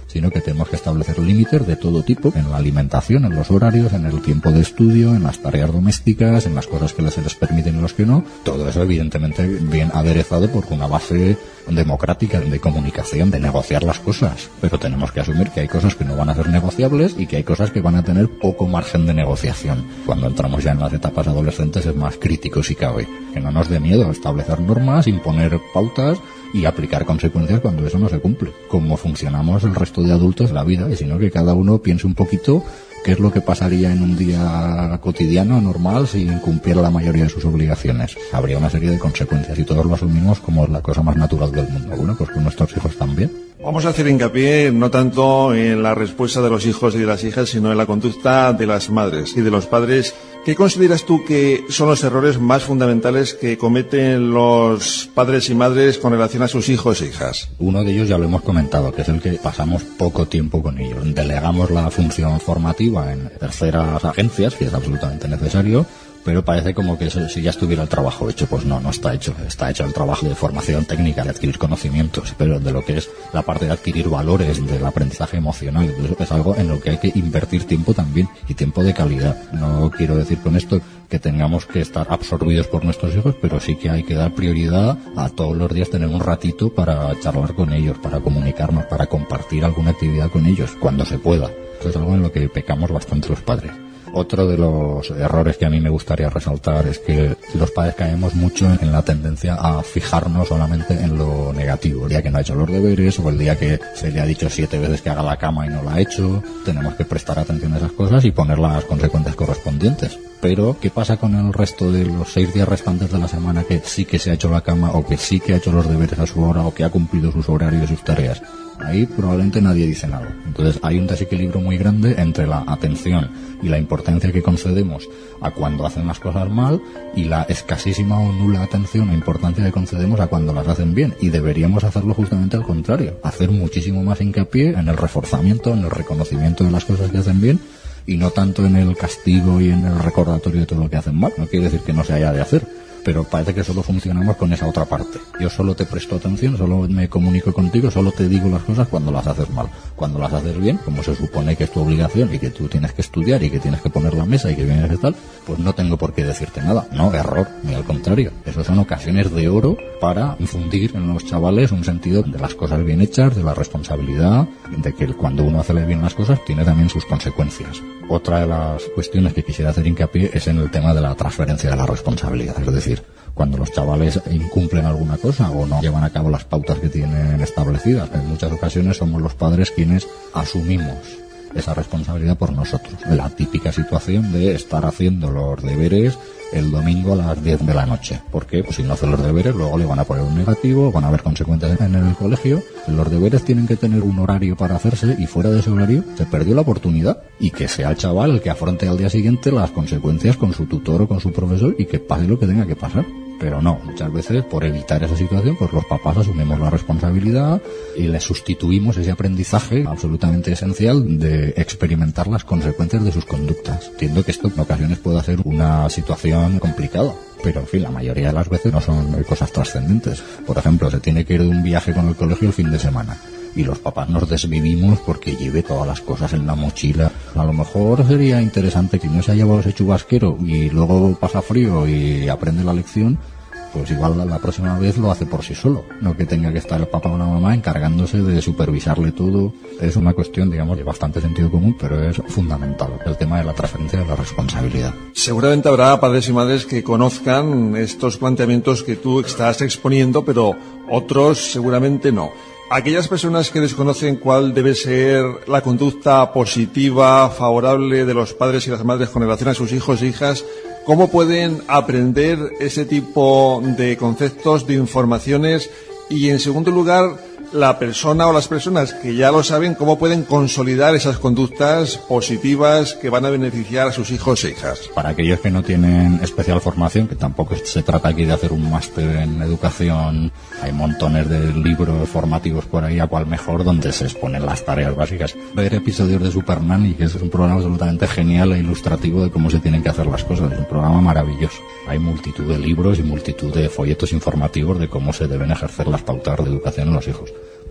sino que tenemos que establecer límites de todo tipo, en la alimentación, en los horarios, en el tiempo de estudio, en las tareas domésticas, en las cosas que se les permiten y los que no. Todo eso evidentemente bien aderezado por una base democrática de comunicación, de negociar las cosas, pero tenemos que asumir que hay cosas que no van a ser negociables y que hay cosas que van a tener poco margen de negociación. Cuando entramos ya en las etapas adolescentes es más crítico si cabe. Que no nos dé miedo establecer normas, imponer pautas y aplicar consecuencias cuando eso no se cumple. Como funcionamos el resto de adultos en la vida, y sino que cada uno piense un poquito qué es lo que pasaría en un día cotidiano, normal, si incumpliera la mayoría de sus obligaciones. Habría una serie de consecuencias y todos lo asumimos como la cosa más natural del mundo. Bueno, pues con nuestros hijos también. Vamos a hacer hincapié no tanto en la respuesta de los hijos y de las hijas, sino en la conducta de las madres y de los padres. ¿Qué consideras tú que son los errores más fundamentales que cometen los padres y madres con relación a sus hijos e hijas? Uno de ellos ya lo hemos comentado, que es el que pasamos poco tiempo con ellos. Delegamos la función formativa en terceras agencias, que es absolutamente necesario, pero parece como que si ya estuviera el trabajo hecho. Pues no está hecho. Está hecho el trabajo de formación técnica, de adquirir conocimientos, pero de lo que es la parte de adquirir valores, del aprendizaje emocional, eso es algo en lo que hay que invertir tiempo también, y tiempo de calidad. No quiero decir con esto que tengamos que estar absorbidos por nuestros hijos, pero sí que hay que dar prioridad a todos los días tener un ratito para charlar con ellos, para comunicarnos, para compartir alguna actividad con ellos, cuando se pueda. Eso es algo en lo que pecamos bastante los padres. Otro de los errores que a mí me gustaría resaltar es que los padres caemos mucho en la tendencia a fijarnos solamente en lo negativo. El día que no ha hecho los deberes, o el día que se le ha dicho 7 veces que haga la cama y no la ha hecho. Tenemos que prestar atención a esas cosas y poner las consecuencias correspondientes. Pero, ¿qué pasa con el resto de los 6 días restantes de la semana que sí que se ha hecho la cama, o que sí que ha hecho los deberes a su hora, o que ha cumplido sus horarios y sus tareas? Ahí probablemente nadie dice nada. Entonces hay un desequilibrio muy grande entre la atención y la importancia que concedemos a cuando hacen las cosas mal, y la escasísima o nula atención e importancia que concedemos a cuando las hacen bien. Y deberíamos hacerlo justamente al contrario, hacer muchísimo más hincapié en el reforzamiento, en el reconocimiento de las cosas que hacen bien, y no tanto en el castigo y en el recordatorio de todo lo que hacen mal. No quiere decir que no se haya de hacer, pero parece que solo funcionamos con esa otra parte. Yo solo te presto atención, solo me comunico contigo, solo te digo las cosas cuando las haces mal. Cuando las haces bien, como se supone que es tu obligación y que tú tienes que estudiar y que tienes que poner la mesa y que vienes y tal, pues no tengo por qué decirte nada. No, error, ni al contrario. Esas son ocasiones de oro para infundir en los chavales un sentido de las cosas bien hechas, de la responsabilidad, de que cuando uno hace bien las cosas tiene también sus consecuencias. Otra de las cuestiones que quisiera hacer hincapié es en el tema de la transferencia de la responsabilidad. Es decir, cuando los chavales incumplen alguna cosa o no llevan a cabo las pautas que tienen establecidas, en muchas ocasiones somos los padres quienes asumimos esa responsabilidad por nosotros. La típica situación de estar haciendo los deberes el domingo a las 10 de la noche. ¿Por qué? Pues si no hace los deberes, luego le van a poner un negativo, van a haber consecuencias en el colegio. Los deberes tienen que tener un horario para hacerse, y fuera de ese horario se perdió la oportunidad. Y que sea el chaval el que afronte al día siguiente las consecuencias con su tutor o con su profesor, y que pase lo que tenga que pasar. Pero no, muchas veces por evitar esa situación, pues los papás asumimos la responsabilidad y le sustituimos ese aprendizaje absolutamente esencial de experimentar las consecuencias de sus conductas. Entiendo que esto en ocasiones puede ser una situación complicada, pero en fin, la mayoría de las veces no son cosas trascendentes. Por ejemplo, se tiene que ir de un viaje con el colegio el fin de semana, y los papás nos desvivimos porque lleve todas las cosas en la mochila. A lo mejor sería interesante que no se haya llevado ese chubasquero y luego pasa frío y aprende la lección, pues igual la próxima vez lo hace por sí solo, no que tenga que estar el papá o la mamá encargándose de supervisarle todo. Es una cuestión, digamos, de bastante sentido común, pero es fundamental el tema de la transferencia de la responsabilidad. Seguramente habrá padres y madres que conozcan estos planteamientos que tú estás exponiendo, pero otros seguramente no. Aquellas personas que desconocen cuál debe ser la conducta positiva, favorable de los padres y las madres con relación a sus hijos e hijas, ¿cómo pueden aprender ese tipo de conceptos, de informaciones? Y en segundo lugar, la persona o las personas que ya lo saben, ¿cómo pueden consolidar esas conductas positivas que van a beneficiar a sus hijos e hijas? Para aquellos que no tienen especial formación, que tampoco se trata aquí de hacer un máster en educación, hay montones de libros formativos por ahí, a cual mejor, donde se exponen las tareas básicas. Ver episodios de Super Nanny, que es un programa absolutamente genial e ilustrativo de cómo se tienen que hacer las cosas. Es un programa maravilloso. Hay multitud de libros y multitud de folletos informativos de cómo se deben ejercer las pautas de educación en los hijos.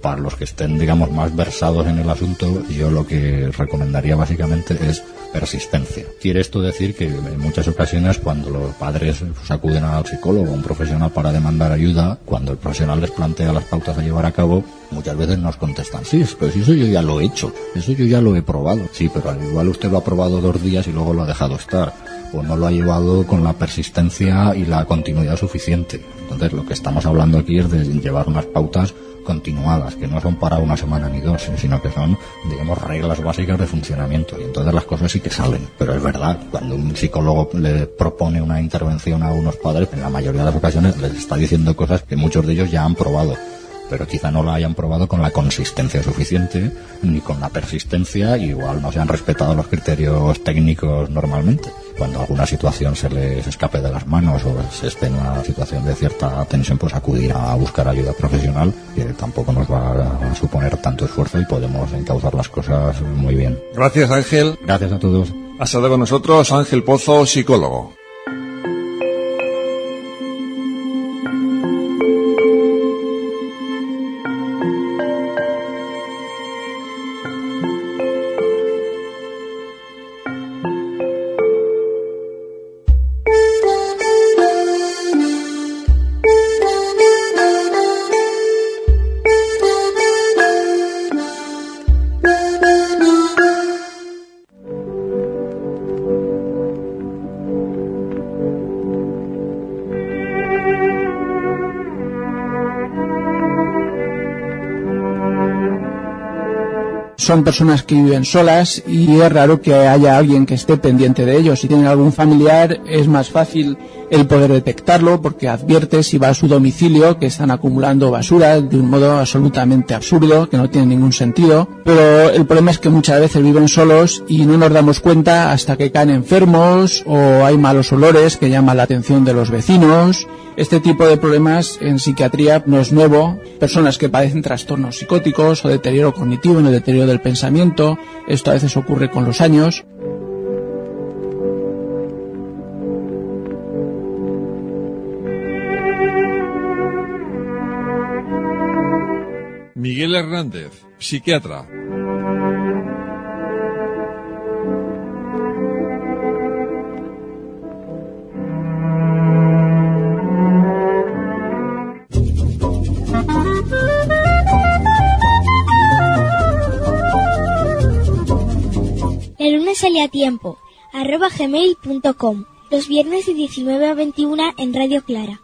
para los que estén, digamos, más versados en el asunto, yo lo que recomendaría básicamente es persistencia. Quiere esto decir que en muchas ocasiones cuando los padres acuden al psicólogo o un profesional para demandar ayuda, cuando el profesional les plantea las pautas a llevar a cabo, muchas veces nos contestan: sí, pero si eso yo ya lo he hecho, eso yo ya lo he probado. Sí, pero al igual usted lo ha probado 2 días y luego lo ha dejado estar, o no lo ha llevado con la persistencia y la continuidad suficiente. Entonces lo que estamos hablando aquí es de llevar unas pautas continuadas, que no son para una semana ni 2, sino que son, digamos, reglas básicas de funcionamiento, y entonces las cosas sí que salen. Pero es verdad, cuando un psicólogo le propone una intervención a unos padres, en la mayoría de las ocasiones les está diciendo cosas que muchos de ellos ya han probado, pero quizá no la hayan probado con la consistencia suficiente ni con la persistencia, y igual no se han respetado los criterios técnicos normalmente. Cuando alguna situación se les escape de las manos o se esté en una situación de cierta tensión, pues acudir a buscar ayuda profesional, que tampoco nos va a suponer tanto esfuerzo y podemos encauzar las cosas muy bien. Gracias, Ángel. Gracias a todos. Ha estado con nosotros Ángel Pozo, psicólogo. Son personas que viven solas y es raro que haya alguien que esté pendiente de ellos. Si tienen algún familiar es más fácil el poder detectarlo, porque advierte si va a su domicilio que están acumulando basura de un modo absolutamente absurdo, que no tiene ningún sentido. Pero el problema es que muchas veces viven solos y no nos damos cuenta hasta que caen enfermos o hay malos olores que llaman la atención de los vecinos. Este tipo de problemas en psiquiatría no es nuevo. Personas que padecen trastornos psicóticos o deterioro cognitivo en el deterioro del pensamiento, esto a veces ocurre con los años. Miguel Hernández, psiquiatra. El lunes sale a tiempo, @gmail.com. Los viernes de 19 a 21 en Radio Clara.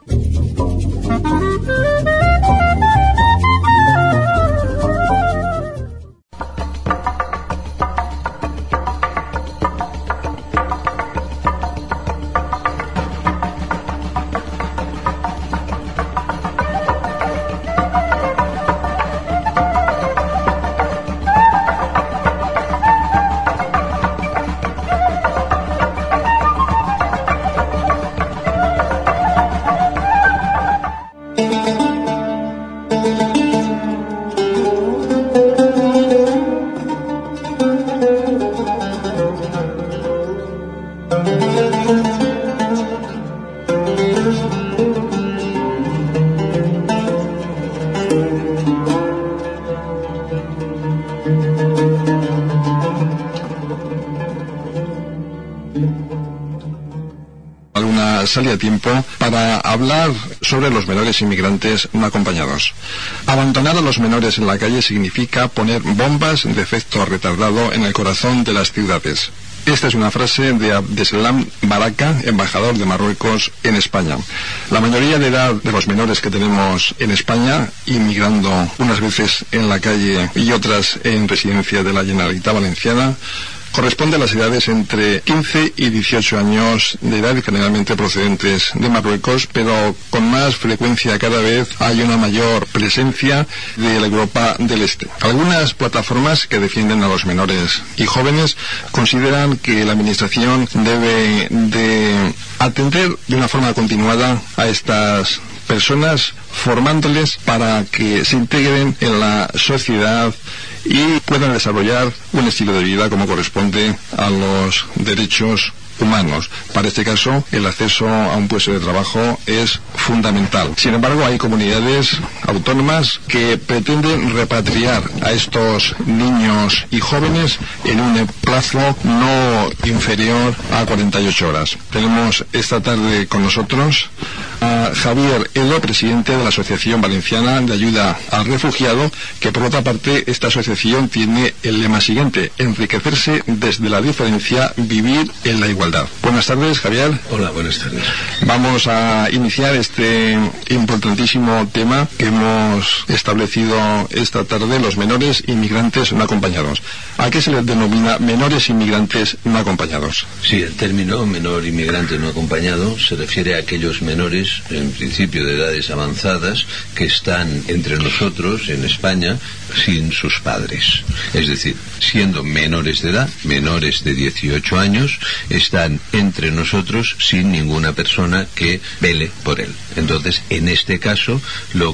Sale a tiempo para hablar sobre los menores inmigrantes no acompañados. Abandonar a los menores en la calle significa poner bombas de efecto retardado en el corazón de las ciudades. Esta es una frase de Abdeslam Baraka, embajador de Marruecos en España. La mayoría de edad de los menores que tenemos en España, inmigrando unas veces en la calle y otras en residencia de la Generalitat Valenciana, corresponde a las edades entre 15 y 18 años de edad, generalmente procedentes de Marruecos, pero con más frecuencia cada vez hay una mayor presencia de la Europa del Este. Algunas plataformas que defienden a los menores y jóvenes consideran que la Administración debe de atender de una forma continuada a estas personas, formándoles para que se integren en la sociedad y puedan desarrollar un estilo de vida como corresponde a los derechos humanos. Para este caso, el acceso a un puesto de trabajo es fundamental. Sin embargo, hay comunidades autónomas que pretenden repatriar a estos niños y jóvenes en un plazo no inferior a 48 horas. Tenemos esta tarde con nosotros a Javier Edo, presidente de la Asociación Valenciana de Ayuda al Refugiado, que por otra parte esta asociación tiene el lema siguiente: enriquecerse desde la diferencia, vivir en la igualdad. Buenas tardes, Javier. Hola, buenas tardes. Vamos a iniciar este importantísimo tema que hemos establecido esta tarde, los menores inmigrantes no acompañados. ¿A qué se les denomina menores inmigrantes no acompañados? Sí, el término menor inmigrante no acompañado se refiere a aquellos menores, en principio de edades avanzadas, que están entre nosotros en España sin sus padres. Es decir, siendo menores de edad, menores de 18 años, están entre nosotros sin ninguna persona que vele por él. Entonces, en este caso, lo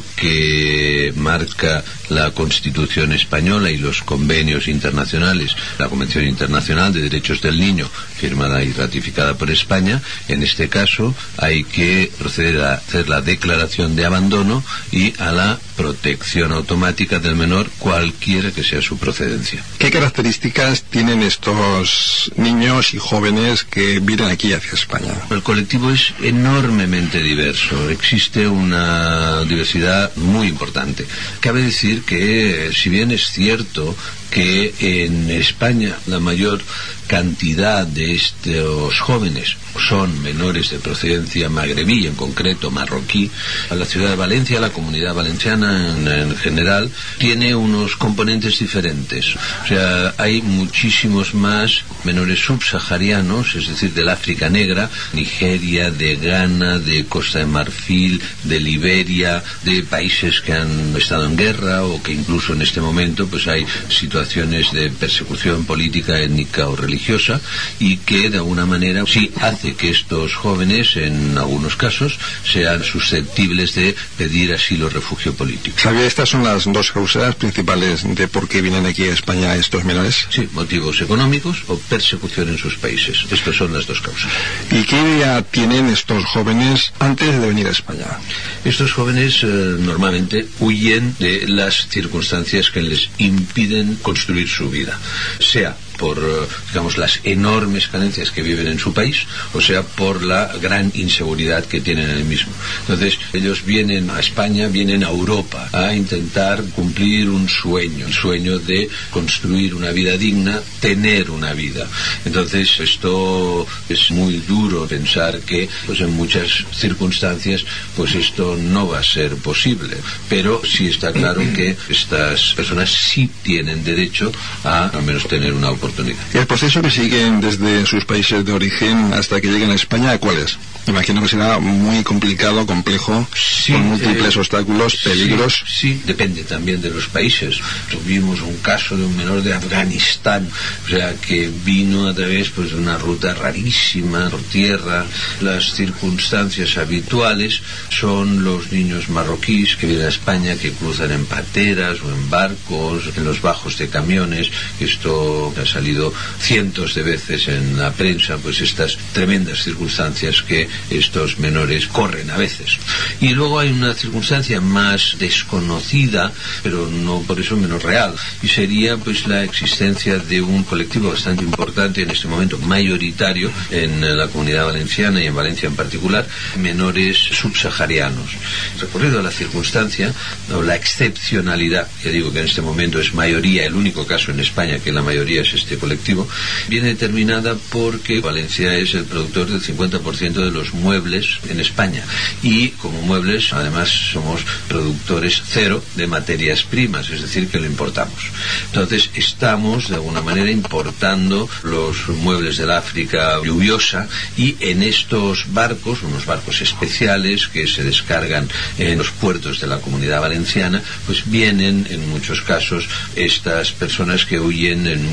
que marca la Constitución española y los convenios internacionales, la Convención Internacional de Derechos del Niño, firmada y ratificada por España, en este caso hay que proceder a hacer la declaración de abandono y a la protección automática del menor, cualquiera que sea su procedencia. ¿Qué características tienen estos niños y jóvenes que vienen aquí hacia España? El colectivo es enormemente diverso, existe una diversidad muy importante. Cabe decir que, si bien es cierto que en España la mayor cantidad de estos jóvenes son menores de procedencia magrebí, en concreto marroquí, la ciudad de Valencia, la comunidad valenciana en general, tiene unos componentes diferentes. O sea, hay muchísimos más menores subsaharianos, es decir, del África Negra, Nigeria, de Ghana, de Costa de Marfil, de Liberia, de países que han estado en guerra o que incluso en este momento pues hay situaciones de persecución política, étnica o religiosa, y que de alguna manera sí hace que estos jóvenes, en algunos casos, sean susceptibles de pedir asilo o refugio político. ¿Sabía? Estas son las dos causas principales de por qué vienen aquí a España estos menores. Sí, motivos económicos o persecución en sus países. Estas son las dos causas. ¿Y qué idea tienen estos jóvenes antes de venir a España? Estos jóvenes normalmente huyen de las circunstancias que les impiden construir su vida, sea por, digamos, las enormes carencias que viven en su país, o sea, por la gran inseguridad que tienen en el mismo. Entonces, ellos vienen a España, vienen a Europa a intentar cumplir un sueño, el sueño de construir una vida digna, tener una vida. Entonces, esto es muy duro pensar que, pues en muchas circunstancias, pues esto no va a ser posible, pero sí está claro que estas personas sí tienen derecho a al menos tener una oportunidad. ¿Y el proceso que siguen desde sus países de origen hasta que lleguen a España, cuál es? Imagino que será muy complicado, complejo, sí, con múltiples obstáculos, peligros. Sí, depende también de los países. Tuvimos un caso de un menor de Afganistán, o sea, que vino a través pues de una ruta rarísima por tierra. Las circunstancias habituales son los niños marroquíes que vienen a España, que cruzan en pateras o en barcos, en los bajos de camiones. Esto ha salido cientos de veces en la prensa, pues estas tremendas circunstancias que estos menores corren a veces. Y luego hay una circunstancia más desconocida, pero no por eso menos real, y sería pues la existencia de un colectivo bastante importante en este momento, mayoritario en la comunidad valenciana y en Valencia en particular, menores subsaharianos. Recurrido a la circunstancia o la excepcionalidad, que digo que en este momento es mayoría, el único caso en España que la mayoría es este colectivo, viene determinada porque Valencia es el productor del 50% de los muebles en España, y como muebles además somos productores cero de materias primas, es decir, que lo importamos. Entonces estamos de alguna manera importando los muebles del África lluviosa, y en estos barcos, unos barcos especiales que se descargan en los puertos de la Comunidad Valenciana, pues vienen en muchos casos estas personas que huyen en muchos casos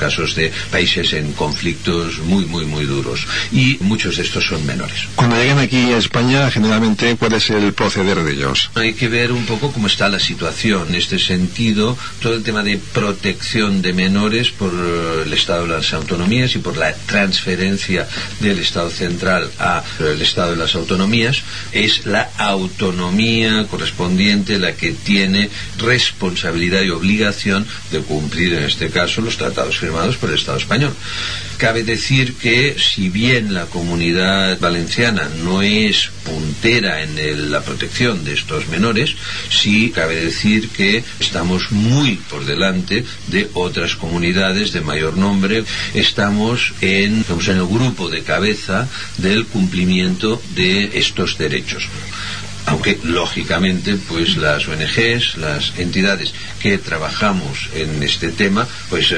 casos de países en conflictos muy, muy, muy duros. Y muchos de estos son menores. Cuando llegan aquí a España, generalmente, ¿cuál es el proceder de ellos? Hay que ver un poco cómo está la situación. En este sentido, todo el tema de protección de menores por el Estado de las Autonomías y por la transferencia del Estado central al Estado de las Autonomías, es la autonomía correspondiente la que tiene responsabilidad y obligación de cumplir, en este caso, los tratados firmados por el Estado español. Cabe decir que, si bien la Comunidad Valenciana no es puntera en la protección de estos menores, sí cabe decir que estamos muy por delante de otras comunidades de mayor nombre. Estamos en el grupo de cabeza del cumplimiento de estos derechos. Aunque, lógicamente, pues las ONGs, las entidades que trabajamos en este tema, pues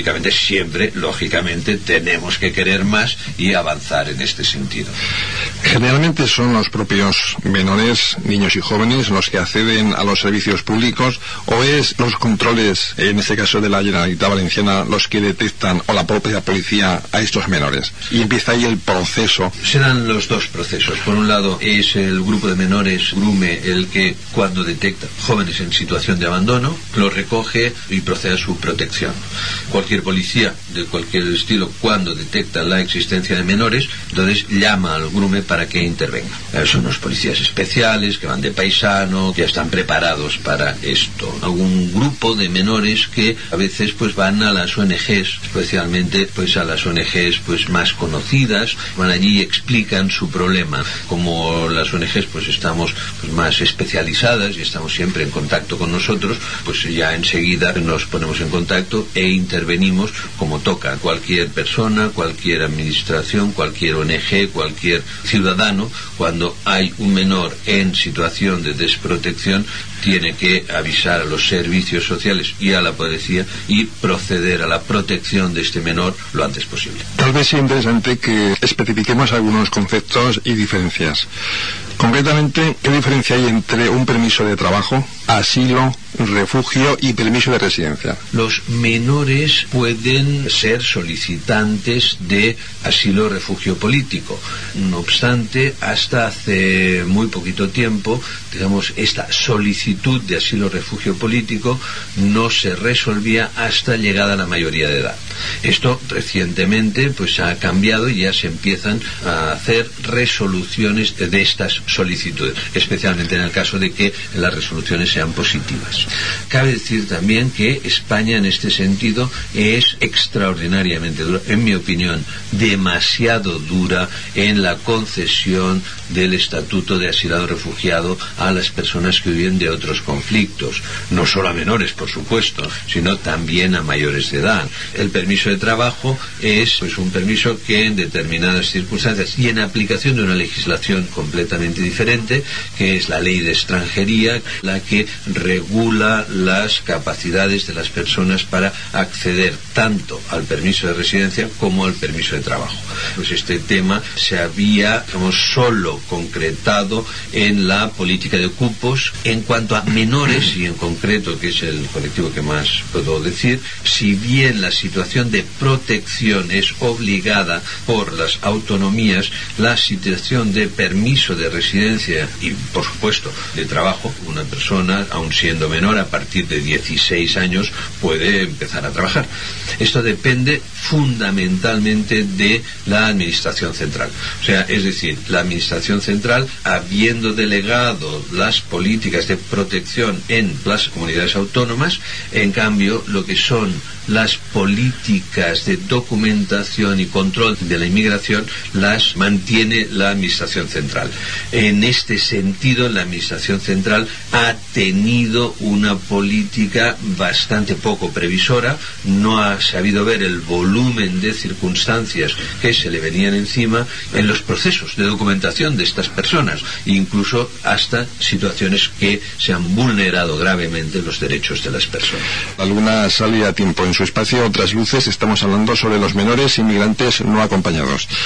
lógicamente tenemos que querer más y avanzar en este sentido. Generalmente son los propios menores, niños y jóvenes, los que acceden a los servicios públicos, o es los controles, en este caso de la Generalitat Valenciana, los que detectan, o la propia policía, a estos menores. Y empieza ahí el proceso. Serán los dos procesos. Por un lado es el grupo de menores, GRUME, el que, cuando detecta jóvenes en situación de abandono, los recoge y procede a su protección. Cualquier policía de cualquier estilo, cuando detecta la existencia de menores, entonces llama al GRUME para que intervenga. Son unos policías especiales que van de paisano, que ya están preparados para esto. Algún grupo de menores que a veces pues van a las ONGs, especialmente pues a las ONGs pues más conocidas, van allí y explican su problema. Como las ONGs pues estamos pues más especializadas y estamos siempre en contacto con nosotros, pues ya enseguida nos ponemos en contacto e intervenimos como toca. Cualquier persona, cualquier administración, cualquier ONG, cualquier ciudadano, cuando hay un menor en situación de desprotección, tiene que avisar a los servicios sociales y a la policía y proceder a la protección de este menor lo antes posible. Tal vez sea interesante que especifiquemos algunos conceptos y diferencias. Concretamente, ¿qué diferencia hay entre un permiso de trabajo, asilo, refugio y permiso de residencia? Los menores pueden ser solicitantes de asilo o refugio político. No obstante, hasta hace muy poquito tiempo, digamos, esta solicitud de asilo o refugio político no se resolvía hasta llegada a la mayoría de edad. Esto recientemente pues ha cambiado y ya se empiezan a hacer resoluciones de estas solicitudes, especialmente en el caso de que las resoluciones sean positivas. Cabe decir también que España en este sentido es extraordinariamente dura, en mi opinión, demasiado dura en la concesión del estatuto de asilado refugiado a las personas que viven de otros conflictos, no solo a menores, por supuesto, sino también a mayores de edad. El permiso de trabajo es pues un permiso que en determinadas circunstancias y en aplicación de una legislación completamente diferente, que es la ley de extranjería, la que regula las capacidades de las personas para acceder tanto al permiso de residencia como al permiso de trabajo. Pues este tema se había, solo concretado en la política de cupos. En cuanto a menores, y en concreto, que es el colectivo que más puedo decir, si bien la situación de protección es obligada por las autonomías, la situación de permiso de residencia y, por supuesto, de trabajo, una persona, aun siendo menor, a partir de 16 años puede empezar a trabajar. Esto depende fundamentalmente de la Administración Central. O sea, es decir, la Administración Central, habiendo delegado las políticas de protección en las comunidades autónomas, en cambio, lo que son las políticas de documentación y control de la inmigración las mantiene la Administración Central. En este sentido, la Administración Central ha tenido una política bastante poco previsora, no ha sabido ver el volumen de circunstancias que se le venían encima en los procesos de documentación de estas personas, incluso hasta situaciones que se han vulnerado gravemente los derechos de las personas. La luna sale a tiempo. En su espacio Otras Luces estamos hablando sobre los menores inmigrantes no acompañados.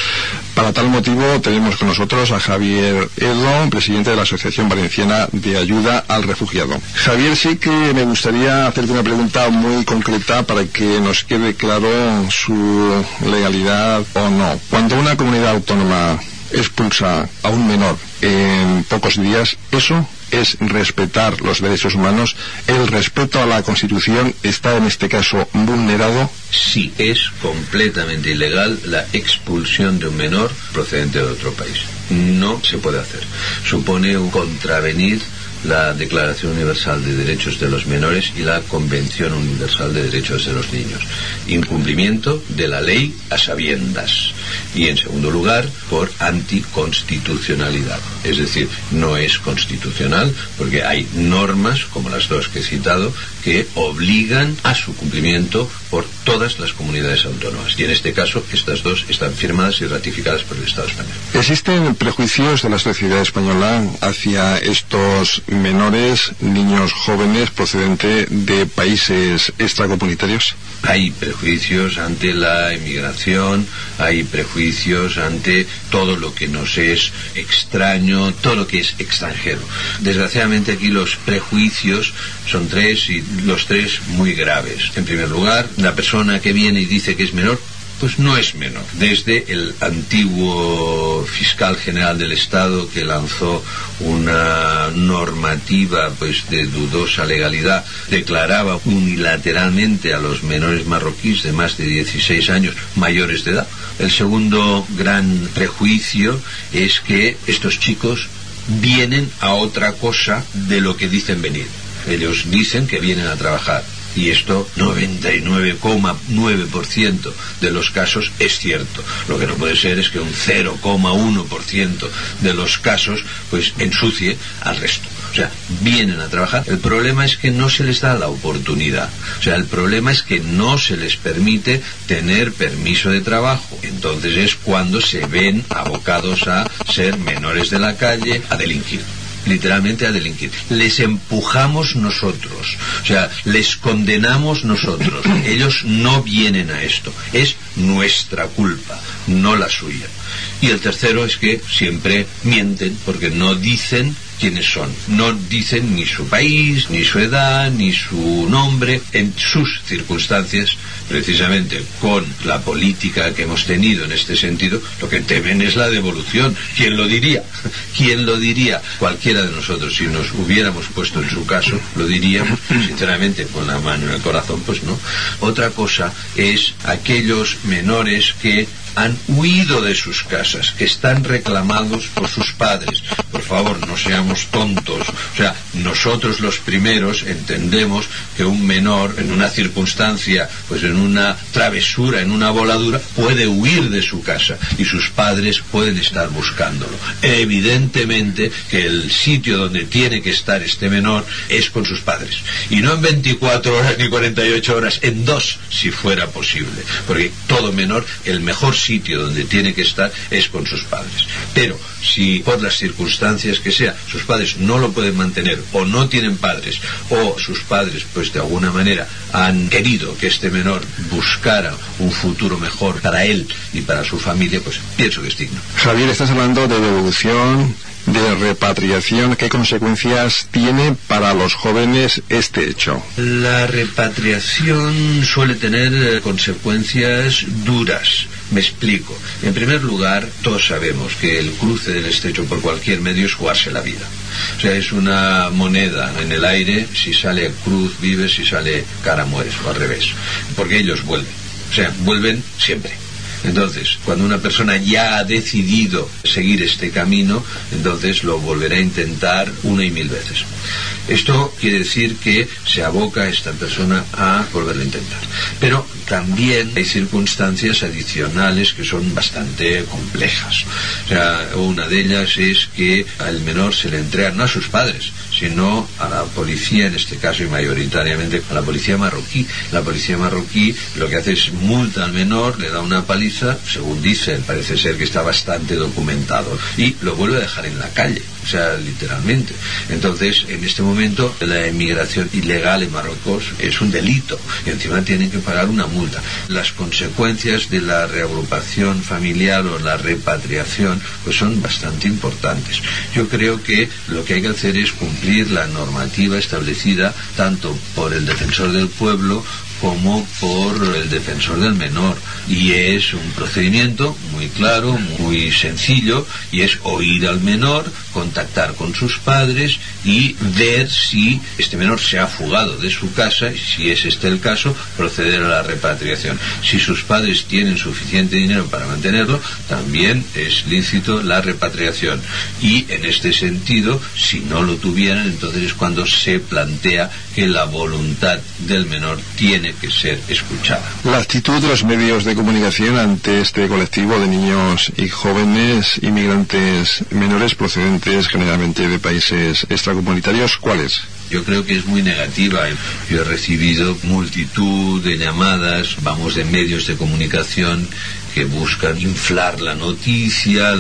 Para tal motivo tenemos con nosotros a Javier Edo, presidente de la Asociación Valenciana de Ayuda al Refugiado. Javier, sí que me gustaría hacerte una pregunta muy concreta para que nos quede claro su legalidad o no. Cuando una comunidad autónoma expulsa a un menor en pocos días, ¿eso es respetar los derechos humanos? ¿El respeto a la Constitución está en este caso vulnerado? Sí, es completamente ilegal la expulsión de un menor procedente de otro país. No se puede hacer. Supone un contravenir la Declaración Universal de Derechos de los Menores y la Convención Universal de Derechos de los Niños. Incumplimiento de la ley a sabiendas. Y en segundo lugar, por anticonstitucionalidad. Es decir, no es constitucional porque hay normas, como las dos que he citado, que obligan a su cumplimiento por todas las comunidades autónomas. Y en este caso, estas dos están firmadas y ratificadas por el Estado español. ¿Existen prejuicios de la sociedad española hacia estos menores, niños jóvenes procedentes de países extracomunitarios? Hay prejuicios ante la emigración, hay prejuicios ante todo lo que nos es extraño, todo lo que es extranjero. Desgraciadamente aquí los prejuicios son tres y los tres muy graves. En primer lugar, la persona que viene y dice que es menor, pues no es menor. Desde el antiguo fiscal general del Estado, que lanzó una normativa pues de dudosa legalidad, declaraba unilateralmente a los menores marroquíes de más de 16 años mayores de edad. El segundo gran prejuicio es que estos chicos vienen a otra cosa de lo que dicen venir. Ellos dicen que vienen a trabajar. Y esto, 99,9% de los casos es cierto. Lo que no puede ser es que un 0,1% de los casos pues ensucie al resto. O sea, vienen a trabajar. El problema es que no se les da la oportunidad. O sea, el problema es que no se les permite tener permiso de trabajo. Entonces es cuando se ven abocados a ser menores de la calle, a delinquir. Literalmente a delinquir. Les empujamos nosotros, o sea, les condenamos nosotros. Ellos no vienen a esto, es nuestra culpa, no la suya. Y el tercero es que siempre mienten porque no dicen quiénes son, no dicen ni su país, ni su edad, ni su nombre. En sus circunstancias, precisamente con la política que hemos tenido en este sentido, lo que temen es la devolución. ¿Quién lo diría? ¿Quién lo diría? Cualquiera de nosotros, si nos hubiéramos puesto en su caso, lo diríamos, sinceramente, con la mano en el corazón, pues no. Otra cosa es aquellos menores que han huido de sus casas, que están reclamados por sus padres. Por favor, no seamos tontos. O sea, nosotros los primeros entendemos que un menor en una circunstancia, pues en una travesura, en una voladura, puede huir de su casa y sus padres pueden estar buscándolo. Evidentemente que el sitio donde tiene que estar este menor es con sus padres. Y no en 24 horas ni 48 horas, en 2, si fuera posible. Porque todo menor, el mejor sitio donde tiene que estar es con sus padres. Pero si por las circunstancias que sea sus padres no lo pueden mantener o no tienen padres, o sus padres pues de alguna manera han querido que este menor buscara un futuro mejor para él y para su familia, pues pienso que es digno. Javier, estás hablando de devolución, de repatriación. ¿Qué consecuencias tiene para los jóvenes este hecho? La repatriación suele tener consecuencias duras. Me explico. En primer lugar, todos sabemos que el cruce del estrecho por cualquier medio es jugarse la vida. O sea, es una moneda en el aire. Si sale cruz, vives; si sale cara, mueres, o al revés. Porque ellos vuelven. O sea, vuelven siempre. Entonces, cuando una persona ya ha decidido seguir este camino, entonces lo volverá a intentar 1 y 1000 veces. Esto quiere decir que se aboca a esta persona a volverlo a intentar. Pero también hay circunstancias adicionales que son bastante complejas. O sea, una de ellas es que al menor se le entrega no a sus padres, sino a la policía, en este caso y mayoritariamente a la policía marroquí. La policía marroquí lo que hace es multa al menor, le da una paliza, según dicen, parece ser que está bastante documentado, y lo vuelve a dejar en la calle. O sea, literalmente. Entonces, en este momento, la emigración ilegal en Marruecos es un delito, y encima tienen que pagar una multa dificulta. Las consecuencias de la reagrupación familiar o la repatriación pues son bastante importantes. Yo creo que lo que hay que hacer es cumplir la normativa establecida tanto por el Defensor del Pueblo como por el Defensor del Menor, y es un procedimiento muy claro, muy sencillo, y es oír al menor, contactar con sus padres y ver si este menor se ha fugado de su casa, y si es este el caso, proceder a la repatriación. Si sus padres tienen suficiente dinero para mantenerlo, también es lícito la repatriación, y en este sentido, si no lo tuvieran, entonces es cuando se plantea que la voluntad del menor tiene que ser escuchada. La actitud de los medios de comunicación ante este colectivo de niños y jóvenes inmigrantes menores procedentes generalmente de países extracomunitarios, ¿cuál es? Yo creo que es muy negativa. Yo he recibido multitud de llamadas, de medios de comunicación que buscan inflar la noticia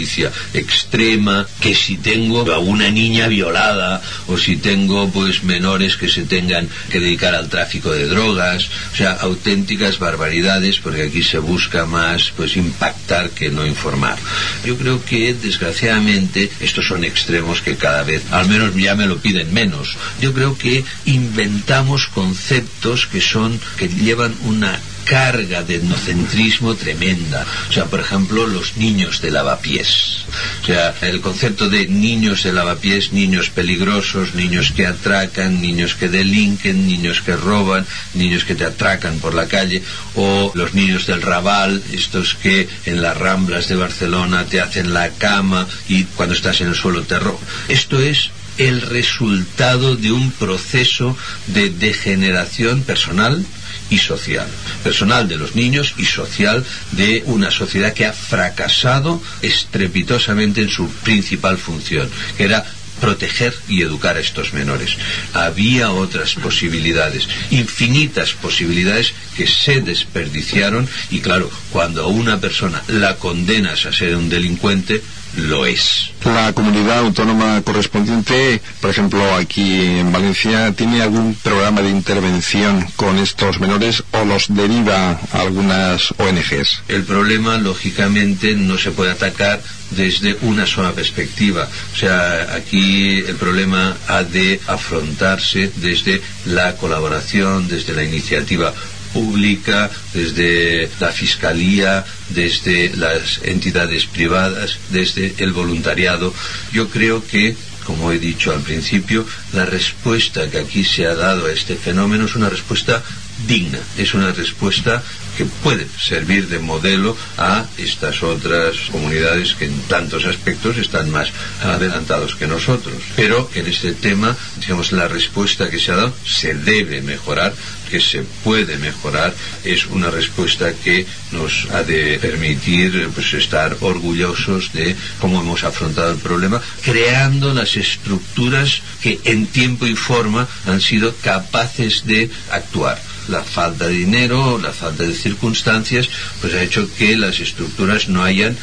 extrema, que si tengo a una niña violada o si tengo pues menores que se tengan que dedicar al tráfico de drogas, o sea, auténticas barbaridades, porque aquí se busca más pues impactar que no informar. Yo creo que desgraciadamente estos son extremos que cada vez, al menos ya me lo piden menos. Yo creo que inventamos conceptos que llevan una carga de etnocentrismo tremenda. O sea, por ejemplo, los niños de lavapiés. O sea, el concepto de niños de lavapiés, niños peligrosos, niños que atracan, niños que delinquen, niños que roban, niños que te atracan por la calle, o los niños del Raval, estos que en las Ramblas de Barcelona te hacen la cama y cuando estás en el suelo te roban. Esto es el resultado de un proceso de degeneración personal y social de los niños y social de una sociedad que ha fracasado estrepitosamente en su principal función, que era proteger y educar a estos menores. Había otras posibilidades, infinitas posibilidades que se desperdiciaron, y claro, cuando a una persona la condenas a ser un delincuente, lo es. La comunidad autónoma correspondiente, por ejemplo aquí en Valencia, ¿tiene algún programa de intervención con estos menores o los deriva a algunas ONGs? El problema, lógicamente, no se puede atacar desde una sola perspectiva. O sea, aquí el problema ha de afrontarse desde la colaboración, desde la iniciativa pública, desde la Fiscalía, desde las entidades privadas, desde el voluntariado. Yo creo que, como he dicho al principio, la respuesta que aquí se ha dado a este fenómeno es una respuesta digna, es una respuesta que puede servir de modelo a estas otras comunidades que en tantos aspectos están más adelantados que nosotros. Pero en este tema, digamos, la respuesta que se ha dado se debe mejorar, que se puede mejorar, es una respuesta que nos ha de permitir pues estar orgullosos de cómo hemos afrontado el problema, creando las estructuras que en tiempo y forma han sido capaces de actuar. La falta de dinero, la falta de circunstancias, pues ha hecho que las estructuras no hayan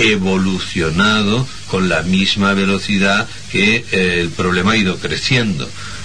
evolucionado con la misma velocidad que el problema ha ido creciendo.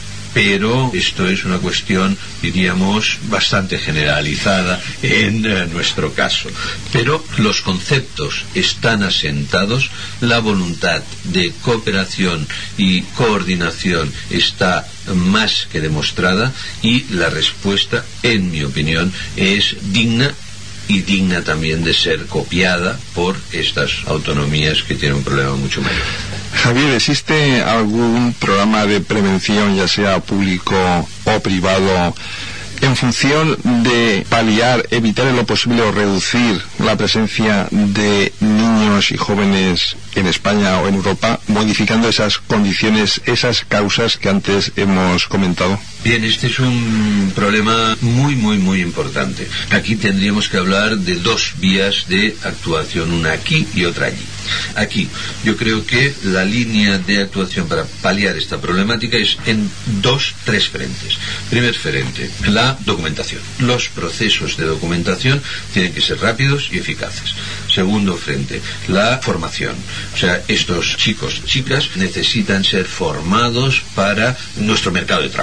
Pero esto es una cuestión, diríamos, bastante generalizada en nuestro caso. Pero los conceptos están asentados, la voluntad de cooperación y coordinación está más que demostrada, y la respuesta, en mi opinión, es digna, y digna también de ser copiada por estas autonomías que tienen un problema mucho mayor. Javier, ¿existe algún programa de prevención, ya sea público o privado, en función de paliar, evitar en lo posible o reducir la presencia de niños y jóvenes en España o en Europa, modificando esas condiciones, esas causas que antes hemos comentado? Bien, este es un problema muy, muy, muy importante. Aquí tendríamos que hablar de dos vías de actuación, una aquí y otra allí. Aquí, yo creo que la línea de actuación para paliar esta problemática es en tres frentes. Primer frente, la documentación. Los procesos de documentación tienen que ser rápidos y eficaces. Segundo frente, la formación. O sea, estos chicos, chicas, necesitan ser formados para nuestro mercado de trabajo.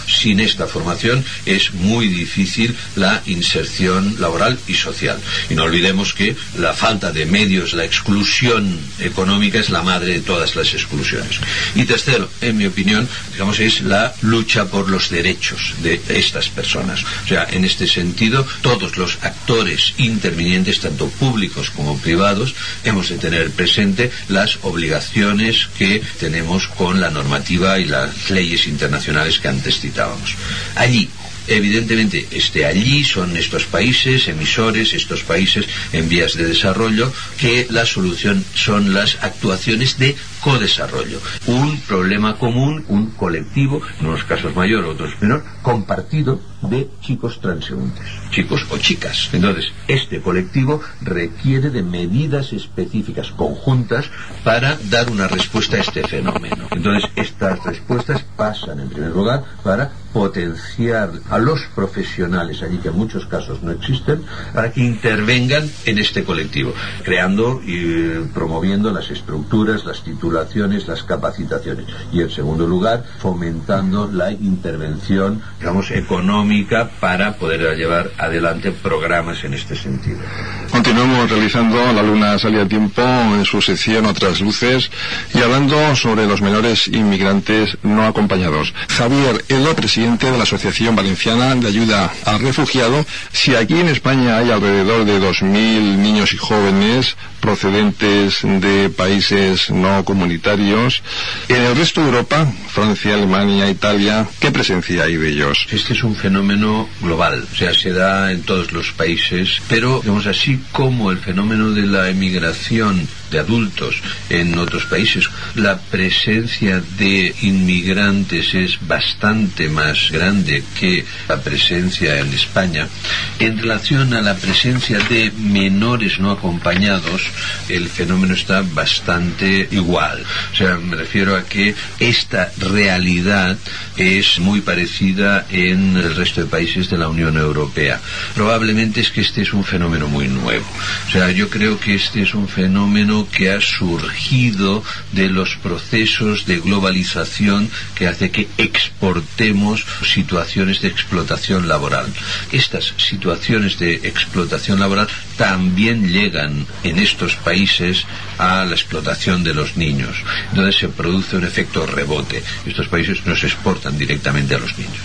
sin esta formación es muy difícil la inserción laboral y social. Y no olvidemos que la falta de medios, la exclusión económica es la madre de todas las exclusiones. Y tercero, en mi opinión, digamos, es la lucha por los derechos de estas personas. O sea, en este sentido, todos los actores intervinientes, tanto públicos como privados, hemos de tener presente las obligaciones que tenemos con la normativa y las leyes internacionales que antes citábamos. Allí, evidentemente, allí son estos países emisores, estos países en vías de desarrollo, que la solución son las actuaciones de codesarrollo. Un problema común, un colectivo, en unos casos mayor, otros menor, compartido de chicos transeúntes, chicos o chicas. Entonces, este colectivo requiere de medidas específicas conjuntas para dar una respuesta a este fenómeno. Entonces, estas respuestas pasan, en primer lugar, para potenciar a los profesionales allí, que en muchos casos no existen, para que intervengan en este colectivo, creando y promoviendo las estructuras, las titulaciones, las capacitaciones, y en segundo lugar fomentando la intervención, digamos, económica para poder llevar adelante programas en este sentido. Continuamos realizando La Luna Sale a Tiempo en su sección Otras Luces y hablando sobre los menores inmigrantes no acompañados. Javier Edo, presidente de la Asociación Valenciana de Ayuda al Refugiado. Si aquí en España hay alrededor de 2.000 niños y jóvenes procedentes de países no comunitarios, en el resto de Europa, Francia, Alemania, Italia, ¿qué presencia hay de ellos? Este es un fenómeno global, o sea, se da en todos los países, pero, digamos, así como el fenómeno de la emigración de adultos en otros países, la presencia de inmigrantes es bastante más grande que la presencia en España. En relación a la presencia de menores no acompañados, el fenómeno está bastante igual. O sea, me refiero a que esta realidad es muy parecida en el resto de países de la Unión Europea. Probablemente es que este es un fenómeno muy nuevo. O sea, yo creo que este es un fenómeno que ha surgido de los procesos de globalización que hace que exportemos situaciones de explotación laboral. Estas situaciones de explotación laboral también llegan en estos países a la explotación de los niños. Entonces se produce un efecto rebote. Estos países no se exportan directamente a los niños.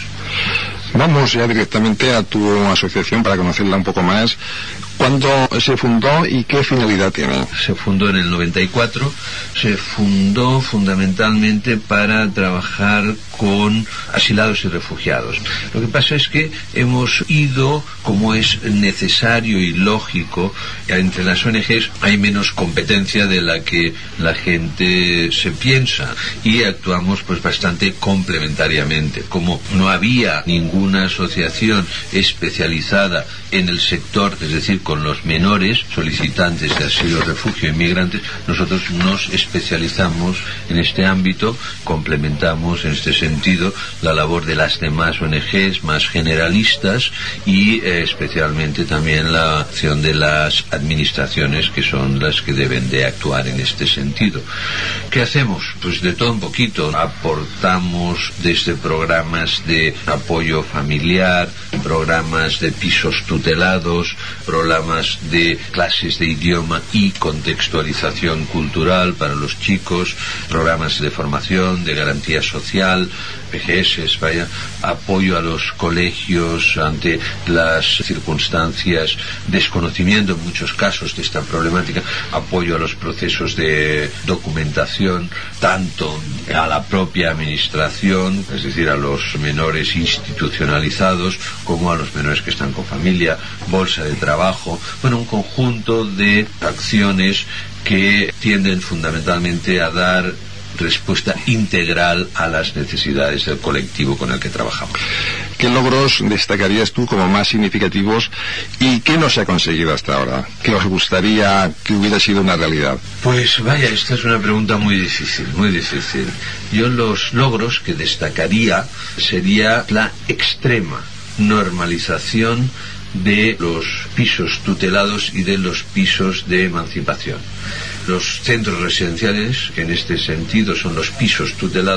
Vamos ya directamente a tu asociación para conocerla un poco más. ¿Cuándo se fundó y qué finalidad tiene? Se fundó en el 94, se fundó fundamentalmente para trabajar con asilados y refugiados. Lo que pasa es que hemos ido, como es necesario y lógico, entre las ONGs hay menos competencia de la que la gente se piensa y actuamos pues bastante complementariamente. Como no había ninguna asociación especializada en el sector, es decir, con los menores solicitantes de asilo, refugio e inmigrantes, nosotros nos especializamos en este ámbito, complementamos en este sentido la labor de las demás ONGs más generalistas y especialmente también la acción de las administraciones, que son las que deben de actuar en este sentido. ¿Qué hacemos? Pues de todo un poquito. Aportamos desde programas de apoyo familiar, programas de pisos tutelados, programas de clases de idioma y contextualización cultural para los chicos, programas de formación, de garantía social, PGS, apoyo a los colegios ante las circunstancias, desconocimiento en muchos casos de esta problemática, apoyo a los procesos de documentación, tanto a la propia administración, es decir, a los menores institucionalizados, como a los menores que están con familia, bolsa de trabajo, un conjunto de acciones que tienden fundamentalmente a dar respuesta integral a las necesidades del colectivo con el que trabajamos. ¿Qué logros destacarías tú como más significativos y qué no se ha conseguido hasta ahora? ¿Qué os gustaría que hubiera sido una realidad? Pues vaya, esta es una pregunta muy difícil, muy difícil. Yo los logros que destacaría sería la extrema normalización de los pisos tutelados y de los pisos de emancipación. Los centros residenciales, que en este sentido son los pisos tutelados,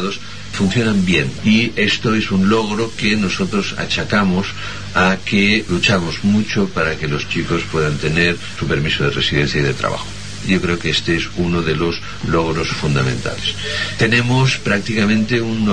funcionan bien, y esto es un logro que nosotros achacamos a que luchamos mucho para que los chicos puedan tener su permiso de residencia y de trabajo. Yo creo que este es uno de los logros fundamentales. Tenemos prácticamente un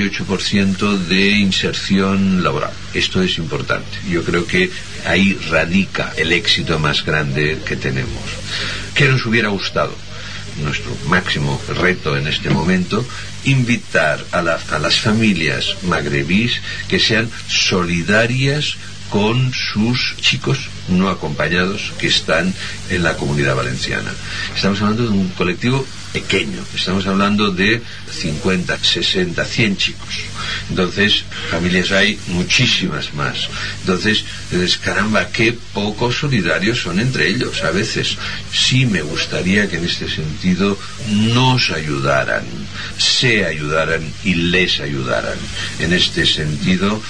98% de inserción laboral. Esto es importante. Yo creo que ahí radica el éxito más grande que tenemos. ¿Qué nos hubiera gustado? Nuestro máximo reto en este momento, invitar a las familias magrebíes que sean solidarias con sus chicos no acompañados que están en la Comunidad Valenciana. Estamos hablando de un colectivo pequeño, estamos hablando de 50, 60, 100 chicos. Entonces, familias hay muchísimas más. Entonces, caramba, qué poco solidarios son entre ellos a veces. Sí me gustaría que en este sentido nos ayudaran, se ayudaran y les ayudaran. En este sentido,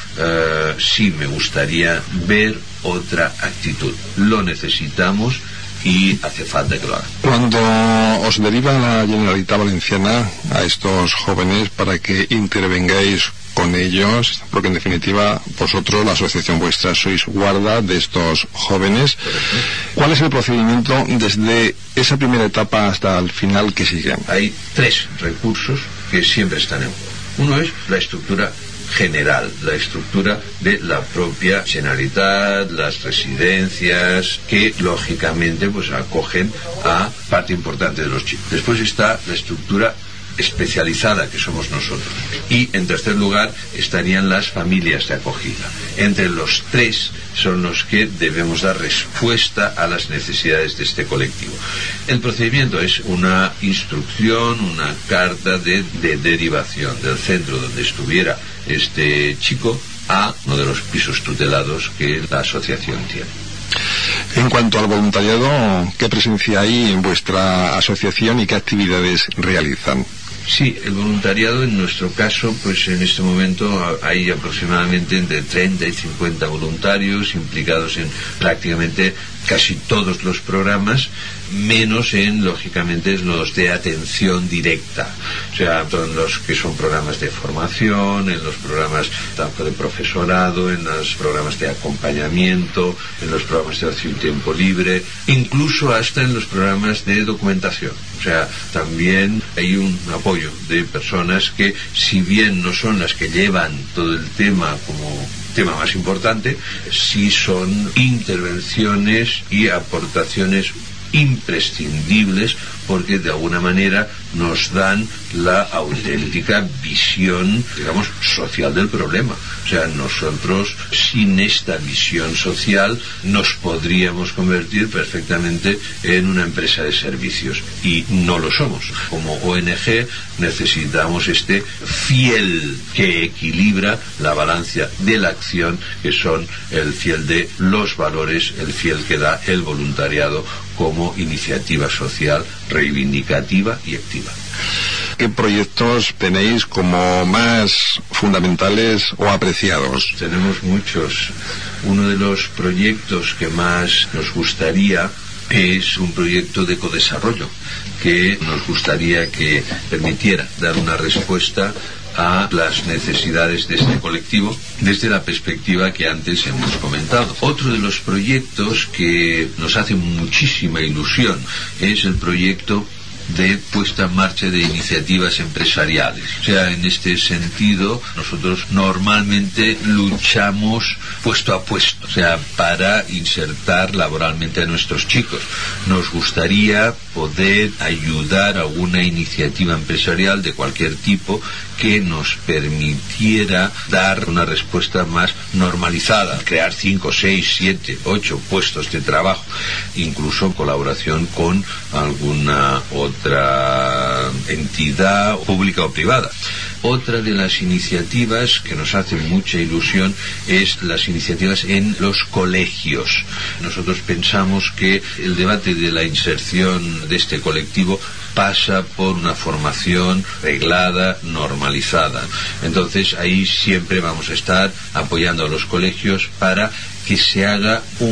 sí me gustaría ver otra actitud. Lo necesitamos y hace falta que lo hagan. Cuando os deriva la Generalitat Valenciana a estos jóvenes para que intervengáis con ellos, porque en definitiva vosotros, la asociación vuestra, sois guarda de estos jóvenes, ¿cuál es el procedimiento desde esa primera etapa hasta el final que sigue? Hay 3 recursos que siempre están en juego. Uno es la estructura general, la estructura de la propia Generalitat, las residencias que lógicamente pues acogen a parte importante de los chicos. Después está la estructura especializada, que somos nosotros, y en tercer lugar estarían las familias de acogida. Entre los 3 son los que debemos dar respuesta a las necesidades de este colectivo. El procedimiento es una instrucción, una carta de derivación del centro donde estuviera este chico a uno de los pisos tutelados que la asociación tiene. En cuanto al voluntariado, ¿qué presencia hay en vuestra asociación y qué actividades realizan? Sí, el voluntariado en nuestro caso, pues en este momento hay aproximadamente entre 30 y 50 voluntarios implicados en prácticamente casi todos los programas, menos en, lógicamente, los de atención directa. O sea, en los que son programas de formación, en los programas tanto de profesorado, en los programas de acompañamiento, en los programas de ocio y tiempo libre, incluso hasta en los programas de documentación. O sea, también hay un apoyo de personas que, si bien no son las que llevan todo el tema como tema más importante, sí son intervenciones y aportaciones imprescindibles, porque de alguna manera nos dan la auténtica visión, digamos, social del problema. O sea, nosotros sin esta visión social nos podríamos convertir perfectamente en una empresa de servicios, y no lo somos. Como ONG necesitamos este fiel que equilibra la balanza de la acción, que son el fiel de los valores, el fiel que da el voluntariado como iniciativa social reivindicativa y activa. ¿Qué proyectos tenéis como más fundamentales o apreciados? Tenemos muchos. Uno de los proyectos que más nos gustaría es un proyecto de ecodesarrollo, que nos gustaría que permitiera dar una respuesta a las necesidades de este colectivo desde la perspectiva que antes hemos comentado. Otro de los proyectos que nos hace muchísima ilusión es el proyecto de puesta en marcha de iniciativas empresariales. O sea, en este sentido, nosotros normalmente luchamos puesto a puesto, o sea, para insertar laboralmente a nuestros chicos. Nos gustaría poder ayudar a una iniciativa empresarial de cualquier tipo que nos permitiera dar una respuesta más normalizada, crear 5, 6, 7, 8 puestos de trabajo, incluso en colaboración con alguna otra entidad pública o privada. Otra de las iniciativas que nos hace mucha ilusión es las iniciativas en los colegios. Nosotros pensamos que el debate de la inserción de este colectivo pasa por una formación reglada, normalizada. Entonces ahí siempre vamos a estar apoyando a los colegios para que se haga un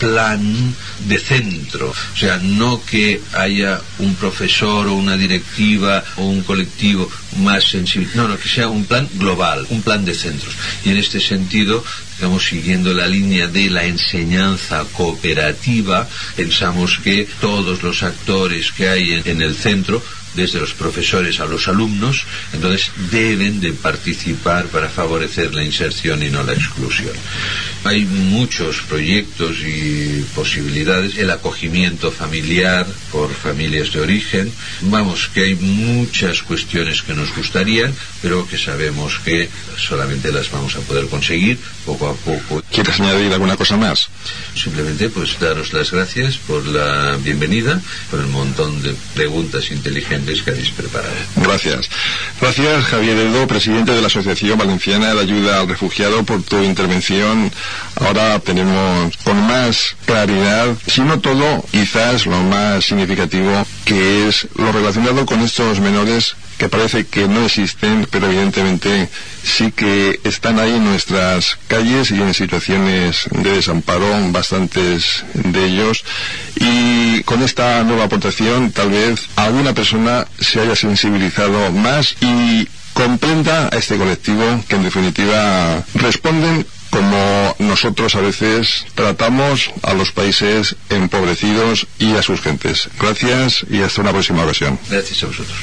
plan de centro, o sea, no que haya un profesor o una directiva o un colectivo más sensible, no, que sea un plan global, un plan de centros. Y en este sentido, digamos, siguiendo la línea de la enseñanza cooperativa, pensamos que todos los actores que hay en el centro, desde los profesores a los alumnos, entonces deben de participar para favorecer la inserción y no la exclusión. Hay muchos proyectos y posibilidades, el acogimiento familiar por familias de origen, vamos, que hay muchas cuestiones que nos gustarían, pero que sabemos que solamente las vamos a poder conseguir poco a poco. ¿Quieres añadir alguna cosa más? Simplemente pues daros las gracias por la bienvenida, por el montón de preguntas inteligentes que habéis preparado. Gracias. Gracias, Javier Edo, presidente de la Asociación Valenciana de Ayuda al Refugiado, por tu intervención. Ahora tenemos con más claridad, si no todo, quizás lo más significativo, que es lo relacionado con estos menores que parece que no existen, pero evidentemente sí que están ahí en nuestras calles y en situaciones de desamparo, bastantes de ellos, y con esta nueva aportación tal vez alguna persona se haya sensibilizado más y comprenda a este colectivo que en definitiva responden como nosotros a veces tratamos a los países empobrecidos y a sus gentes. Gracias y hasta una próxima ocasión. Gracias a vosotros.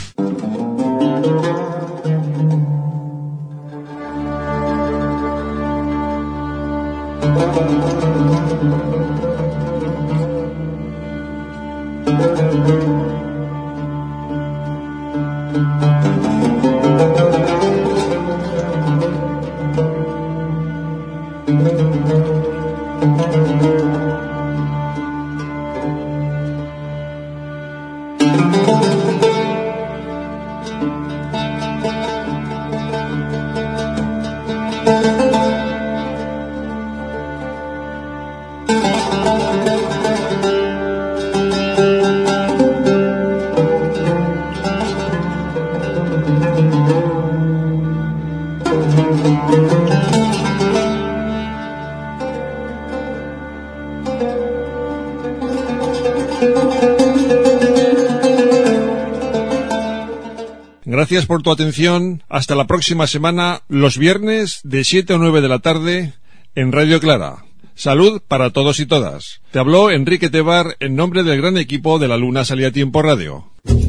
Gracias por tu atención. Hasta la próxima semana, los viernes de 7 a 9 de la tarde en Radio Clara. Salud para todos y todas. Te habló Enrique Tebar en nombre del gran equipo de La Luna Salía a Tiempo Radio.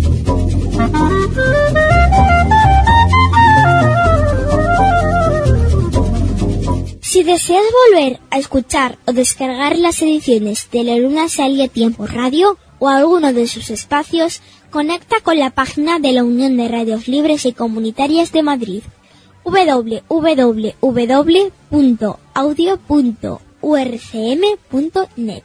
Si deseas volver a escuchar o descargar las ediciones de La Luna Salía a Tiempo Radio o alguno de sus espacios, conecta con la página de la Unión de Radios Libres y Comunitarias de Madrid, www.audio.urcm.net.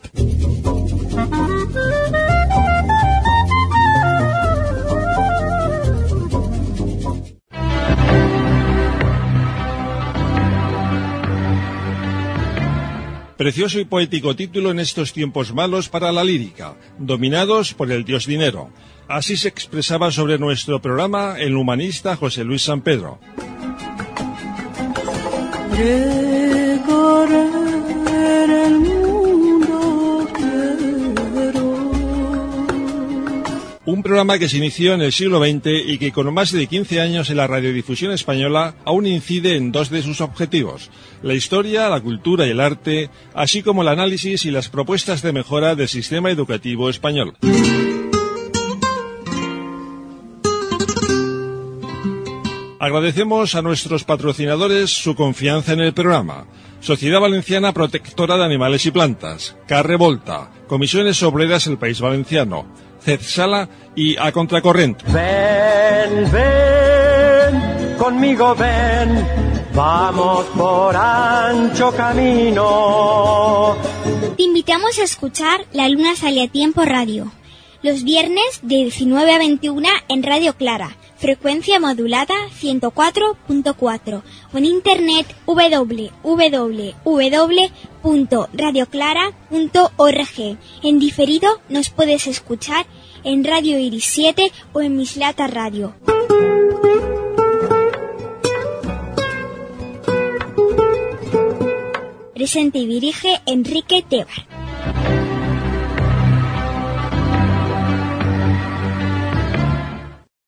Precioso y poético título en estos tiempos malos para la lírica, dominados por el dios dinero. Así se expresaba sobre nuestro programa el humanista José Luis San Pedro. Recorrer el mundo quiero. Un programa que se inició en el siglo XX y que con más de 15 años en la radiodifusión española aún incide en dos de sus objetivos: la historia, la cultura y el arte, así como el análisis y las propuestas de mejora del sistema educativo español. Agradecemos a nuestros patrocinadores su confianza en el programa: Sociedad Valenciana Protectora de Animales y Plantas, Carre Volta, Comisiones Obreras del País Valenciano, CEDSALA y A Contracorrent. Ven, ven, conmigo ven, vamos por ancho camino. Te invitamos a escuchar La Luna Sale a Tiempo Radio, los viernes de 19 a 21 en Radio Clara, frecuencia modulada 104.4 o en internet www.radioclara.org. En diferido nos puedes escuchar en Radio Iris 7 o en Mislata Radio. Presente y dirige Enrique Tebar.